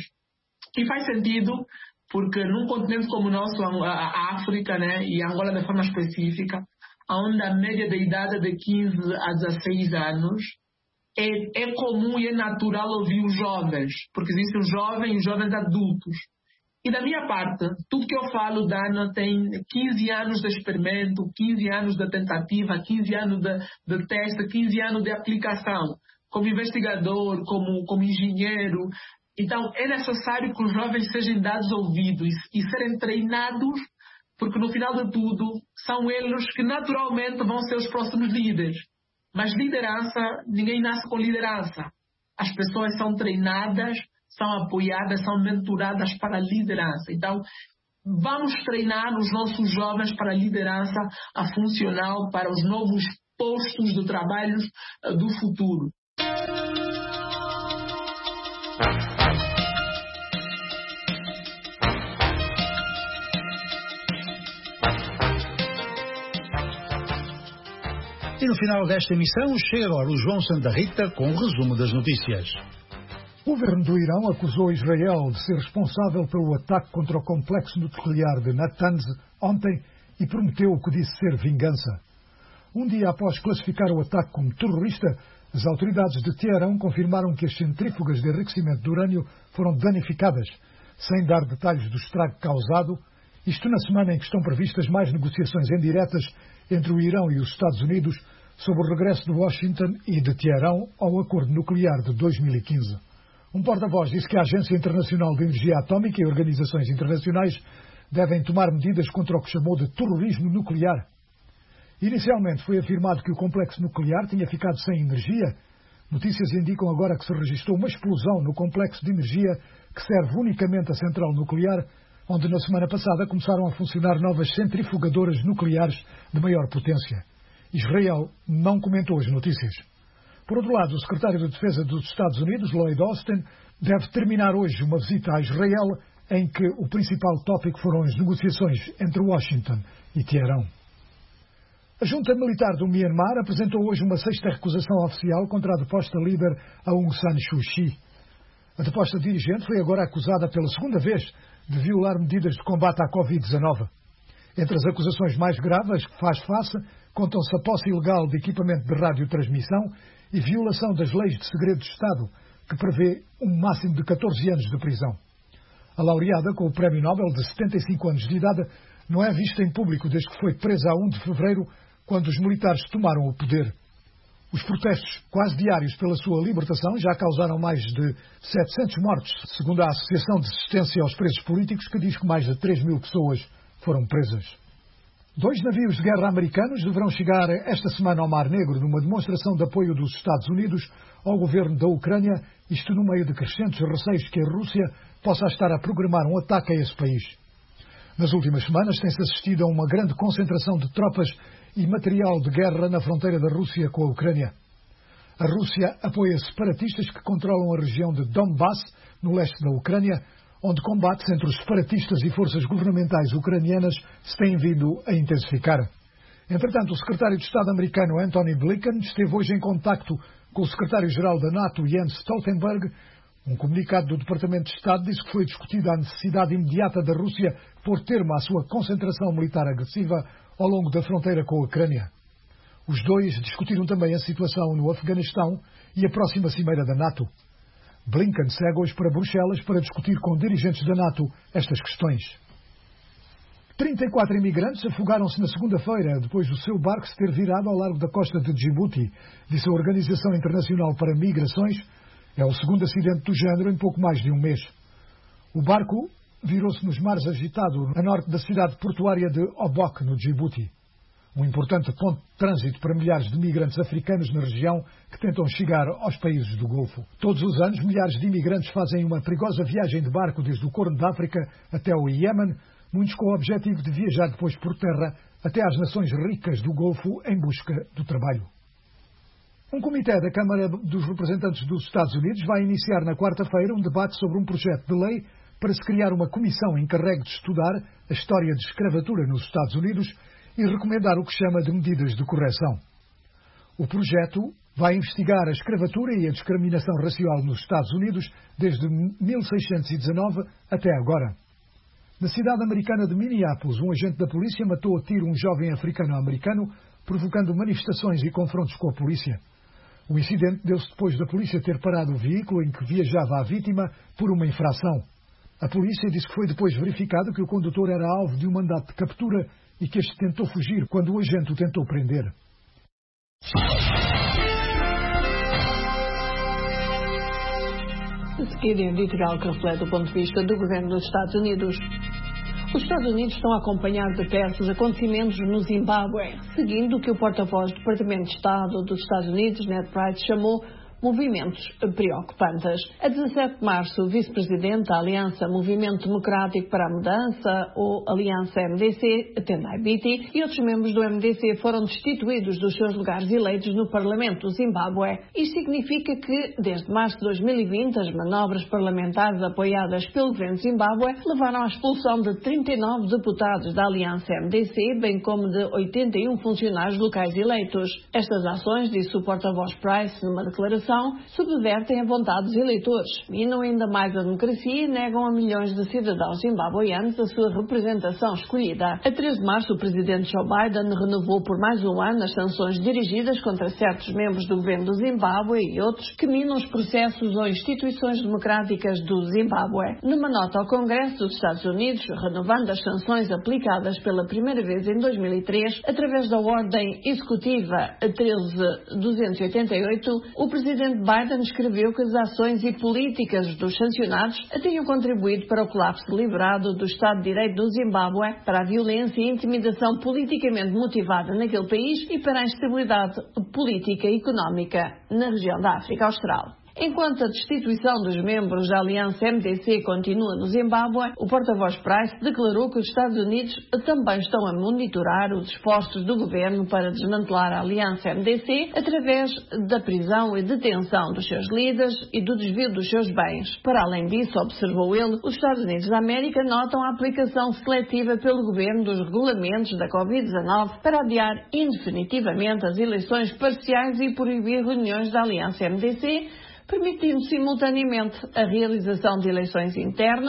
E faz sentido, porque num continente como o nosso, a África, né, e Angola de forma específica, onde a média de idade é de quinze a dezesseis anos, é, é comum e é natural ouvir os jovens, porque existem os jovens e os jovens adultos. E da minha parte, tudo que eu falo, Dana, tem quinze anos de experimento, quinze anos de tentativa, quinze anos de, de teste, quinze anos de aplicação, como investigador, como, como engenheiro. Então, é necessário que os jovens sejam dados ouvidos e, e serem treinados, porque no final de tudo, são eles que naturalmente vão ser os próximos líderes. Mas liderança, ninguém nasce com liderança. As pessoas são treinadas, são apoiadas, são menturadas para a liderança. Então, vamos treinar os nossos jovens para a liderança, a funcional, para os novos postos de trabalho uh, do futuro. E no final desta emissão chega agora o João Santa Rita com o resumo das notícias. O governo do Irão acusou Israel de ser responsável pelo ataque contra o complexo nuclear de Natanz ontem e prometeu o que disse ser vingança. Um dia após classificar o ataque como terrorista, as autoridades de Teherão confirmaram que as centrífugas de enriquecimento de urânio foram danificadas, sem dar detalhes do estrago causado, isto na semana em que estão previstas mais negociações indiretas entre o Irão e os Estados Unidos sobre o regresso de Washington e de Teherão ao acordo nuclear de dois mil e quinze. Um porta-voz disse que a Agência Internacional de Energia Atómica e organizações internacionais devem tomar medidas contra o que chamou de terrorismo nuclear. Inicialmente foi afirmado que o complexo nuclear tinha ficado sem energia. Notícias indicam agora que se registrou uma explosão no complexo de energia que serve unicamente a central nuclear, onde na semana passada começaram a funcionar novas centrifugadoras nucleares de maior potência. Israel não comentou as notícias. Por outro lado, o secretário de Defesa dos Estados Unidos, Lloyd Austin, deve terminar hoje uma visita a Israel em que o principal tópico foram as negociações entre Washington e Teherão. A junta militar do Myanmar apresentou hoje uma sexta recusação oficial contra a deposta líder Aung San Suu Kyi. A deposta dirigente foi agora acusada pela segunda vez de violar medidas de combate à covid dezenove. Entre as acusações mais graves que faz face, contam-se a posse ilegal de equipamento de radiotransmissão e violação das leis de segredo de Estado, que prevê um máximo de catorze anos de prisão. A laureada, com o Prémio Nobel de setenta e cinco anos de idade, não é vista em público desde que foi presa a primeiro de fevereiro, quando os militares tomaram o poder. Os protestos quase diários pela sua libertação já causaram mais de setecentos mortos, segundo a Associação de Assistência aos Presos Políticos, que diz que mais de três mil pessoas foram presas. Dois navios de guerra americanos deverão chegar esta semana ao Mar Negro numa demonstração de apoio dos Estados Unidos ao governo da Ucrânia, isto no meio de crescentes receios que a Rússia possa estar a programar um ataque a esse país. Nas últimas semanas tem-se assistido a uma grande concentração de tropas e material de guerra na fronteira da Rússia com a Ucrânia. A Rússia apoia separatistas que controlam a região de Donbass, no leste da Ucrânia, onde combates entre os separatistas e forças governamentais ucranianas se têm vindo a intensificar. Entretanto, o secretário de Estado americano Antony Blinken esteve hoje em contacto com o secretário-geral da NATO, Jens Stoltenberg. Um comunicado do Departamento de Estado diz que foi discutida a necessidade imediata da Rússia pôr termo à sua concentração militar agressiva ao longo da fronteira com a Ucrânia. Os dois discutiram também a situação no Afeganistão e a próxima cimeira da NATO. Blinken segue hoje para Bruxelas para discutir com dirigentes da NATO estas questões. trinta e quatro imigrantes afogaram-se na segunda-feira depois do seu barco se ter virado ao largo da costa de Djibouti, disse a Organização Internacional para Migrações. É o segundo acidente do género em pouco mais de um mês. O barco virou-se nos mares agitados a norte da cidade portuária de Obok, no Djibouti, um importante ponto de trânsito para milhares de imigrantes africanos na região que tentam chegar aos países do Golfo. Todos os anos, milhares de imigrantes fazem uma perigosa viagem de barco desde o Corno de África até o Iémen, muitos com o objetivo de viajar depois por terra até às nações ricas do Golfo em busca do trabalho. Um comitê da Câmara dos Representantes dos Estados Unidos vai iniciar na quarta-feira um debate sobre um projeto de lei para se criar uma comissão encarregue de estudar a história de escravatura nos Estados Unidos e recomendar o que chama de medidas de correção. O projeto vai investigar a escravatura e a discriminação racial nos Estados Unidos desde mil seiscentos e dezanove até agora. Na cidade americana de Minneapolis, um agente da polícia matou a tiro um jovem africano-americano, provocando manifestações e confrontos com a polícia. O incidente deu-se depois da polícia ter parado o veículo em que viajava a vítima por uma infração. A polícia disse que foi depois verificado que o condutor era alvo de um mandato de captura e que este tentou fugir quando o agente o tentou prender. A seguir, em editorial que reflete o ponto de vista do governo dos Estados Unidos. Os Estados Unidos estão a acompanhar de perto os acontecimentos no Zimbábue, seguindo o que o porta-voz do Departamento de Estado dos Estados Unidos, Ned Price, chamou movimentos preocupantes. A dezassete de março, o vice-presidente da Aliança Movimento Democrático para a Mudança, ou Aliança M D C, Tendai Biti, e outros membros do M D C foram destituídos dos seus lugares eleitos no Parlamento do Zimbábue. Isto significa que, desde março de dois mil e vinte, as manobras parlamentares apoiadas pelo governo de Zimbábue levaram à expulsão de trinta e nove deputados da Aliança M D C, bem como de oitenta e um funcionários locais eleitos. Estas ações, disse o porta-voz Price numa declaração, subvertem a vontade dos eleitores, minam ainda mais a democracia e negam a milhões de cidadãos zimbabueanos a sua representação escolhida. A treze de março, o presidente Joe Biden renovou por mais um ano as sanções dirigidas contra certos membros do governo do Zimbábue e outros que minam os processos ou instituições democráticas do Zimbábue. Numa nota ao Congresso dos Estados Unidos, renovando as sanções aplicadas pela primeira vez em dois mil e três, através da Ordem Executiva treze mil duzentos e oitenta e oito, o presidente Biden escreveu que as ações e políticas dos sancionados tenham contribuído para o colapso deliberado do Estado de Direito do Zimbábue, para a violência e intimidação politicamente motivada naquele país e para a instabilidade política e económica na região da África Austral. Enquanto a destituição dos membros da Aliança M D C continua no Zimbábue, o porta-voz Price declarou que os Estados Unidos também estão a monitorar os esforços do governo para desmantelar a Aliança M D C através da prisão e detenção dos seus líderes e do desvio dos seus bens. Para além disso, observou ele, os Estados Unidos da América notam a aplicação seletiva pelo governo dos regulamentos da covid dezanove para adiar indefinitivamente as eleições parciais e proibir reuniões da Aliança M D C, permitindo simultaneamente a realização de eleições internas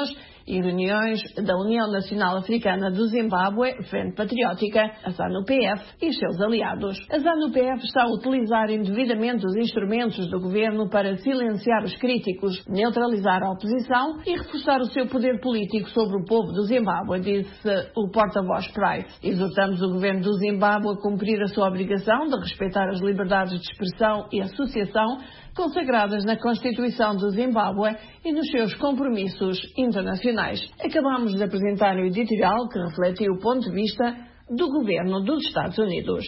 e reuniões da União Nacional Africana do Zimbábue, Frente Patriótica, a ZANU-P F e seus aliados. A ZANU-P F está a utilizar indevidamente os instrumentos do governo para silenciar os críticos, neutralizar a oposição e reforçar o seu poder político sobre o povo do Zimbábue, disse o porta-voz Price. Exortamos o governo do Zimbábue a cumprir a sua obrigação de respeitar as liberdades de expressão e associação consagradas na Constituição do Zimbábue e nos seus compromissos internacionais. Acabamos de apresentar o editorial que refletiu o ponto de vista do governo dos Estados Unidos.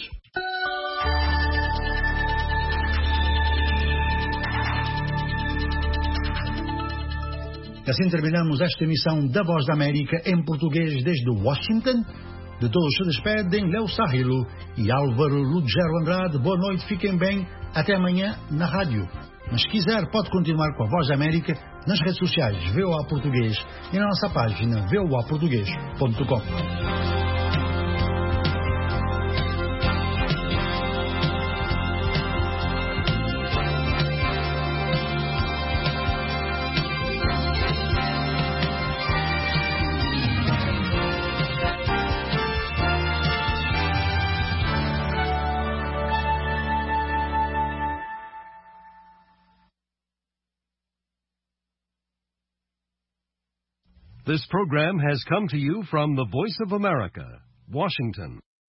Assim terminamos esta emissão da Voz da América em português desde Washington. De todos se despedem Léo Sahilo e Álvaro Ruggiero Andrade. Boa noite, fiquem bem. Até amanhã na rádio. Mas se quiser, pode continuar com a Voz da América nas redes sociais V O A Português e na nossa página v o a português ponto com. This program has come to you from the Voice of America, Washington.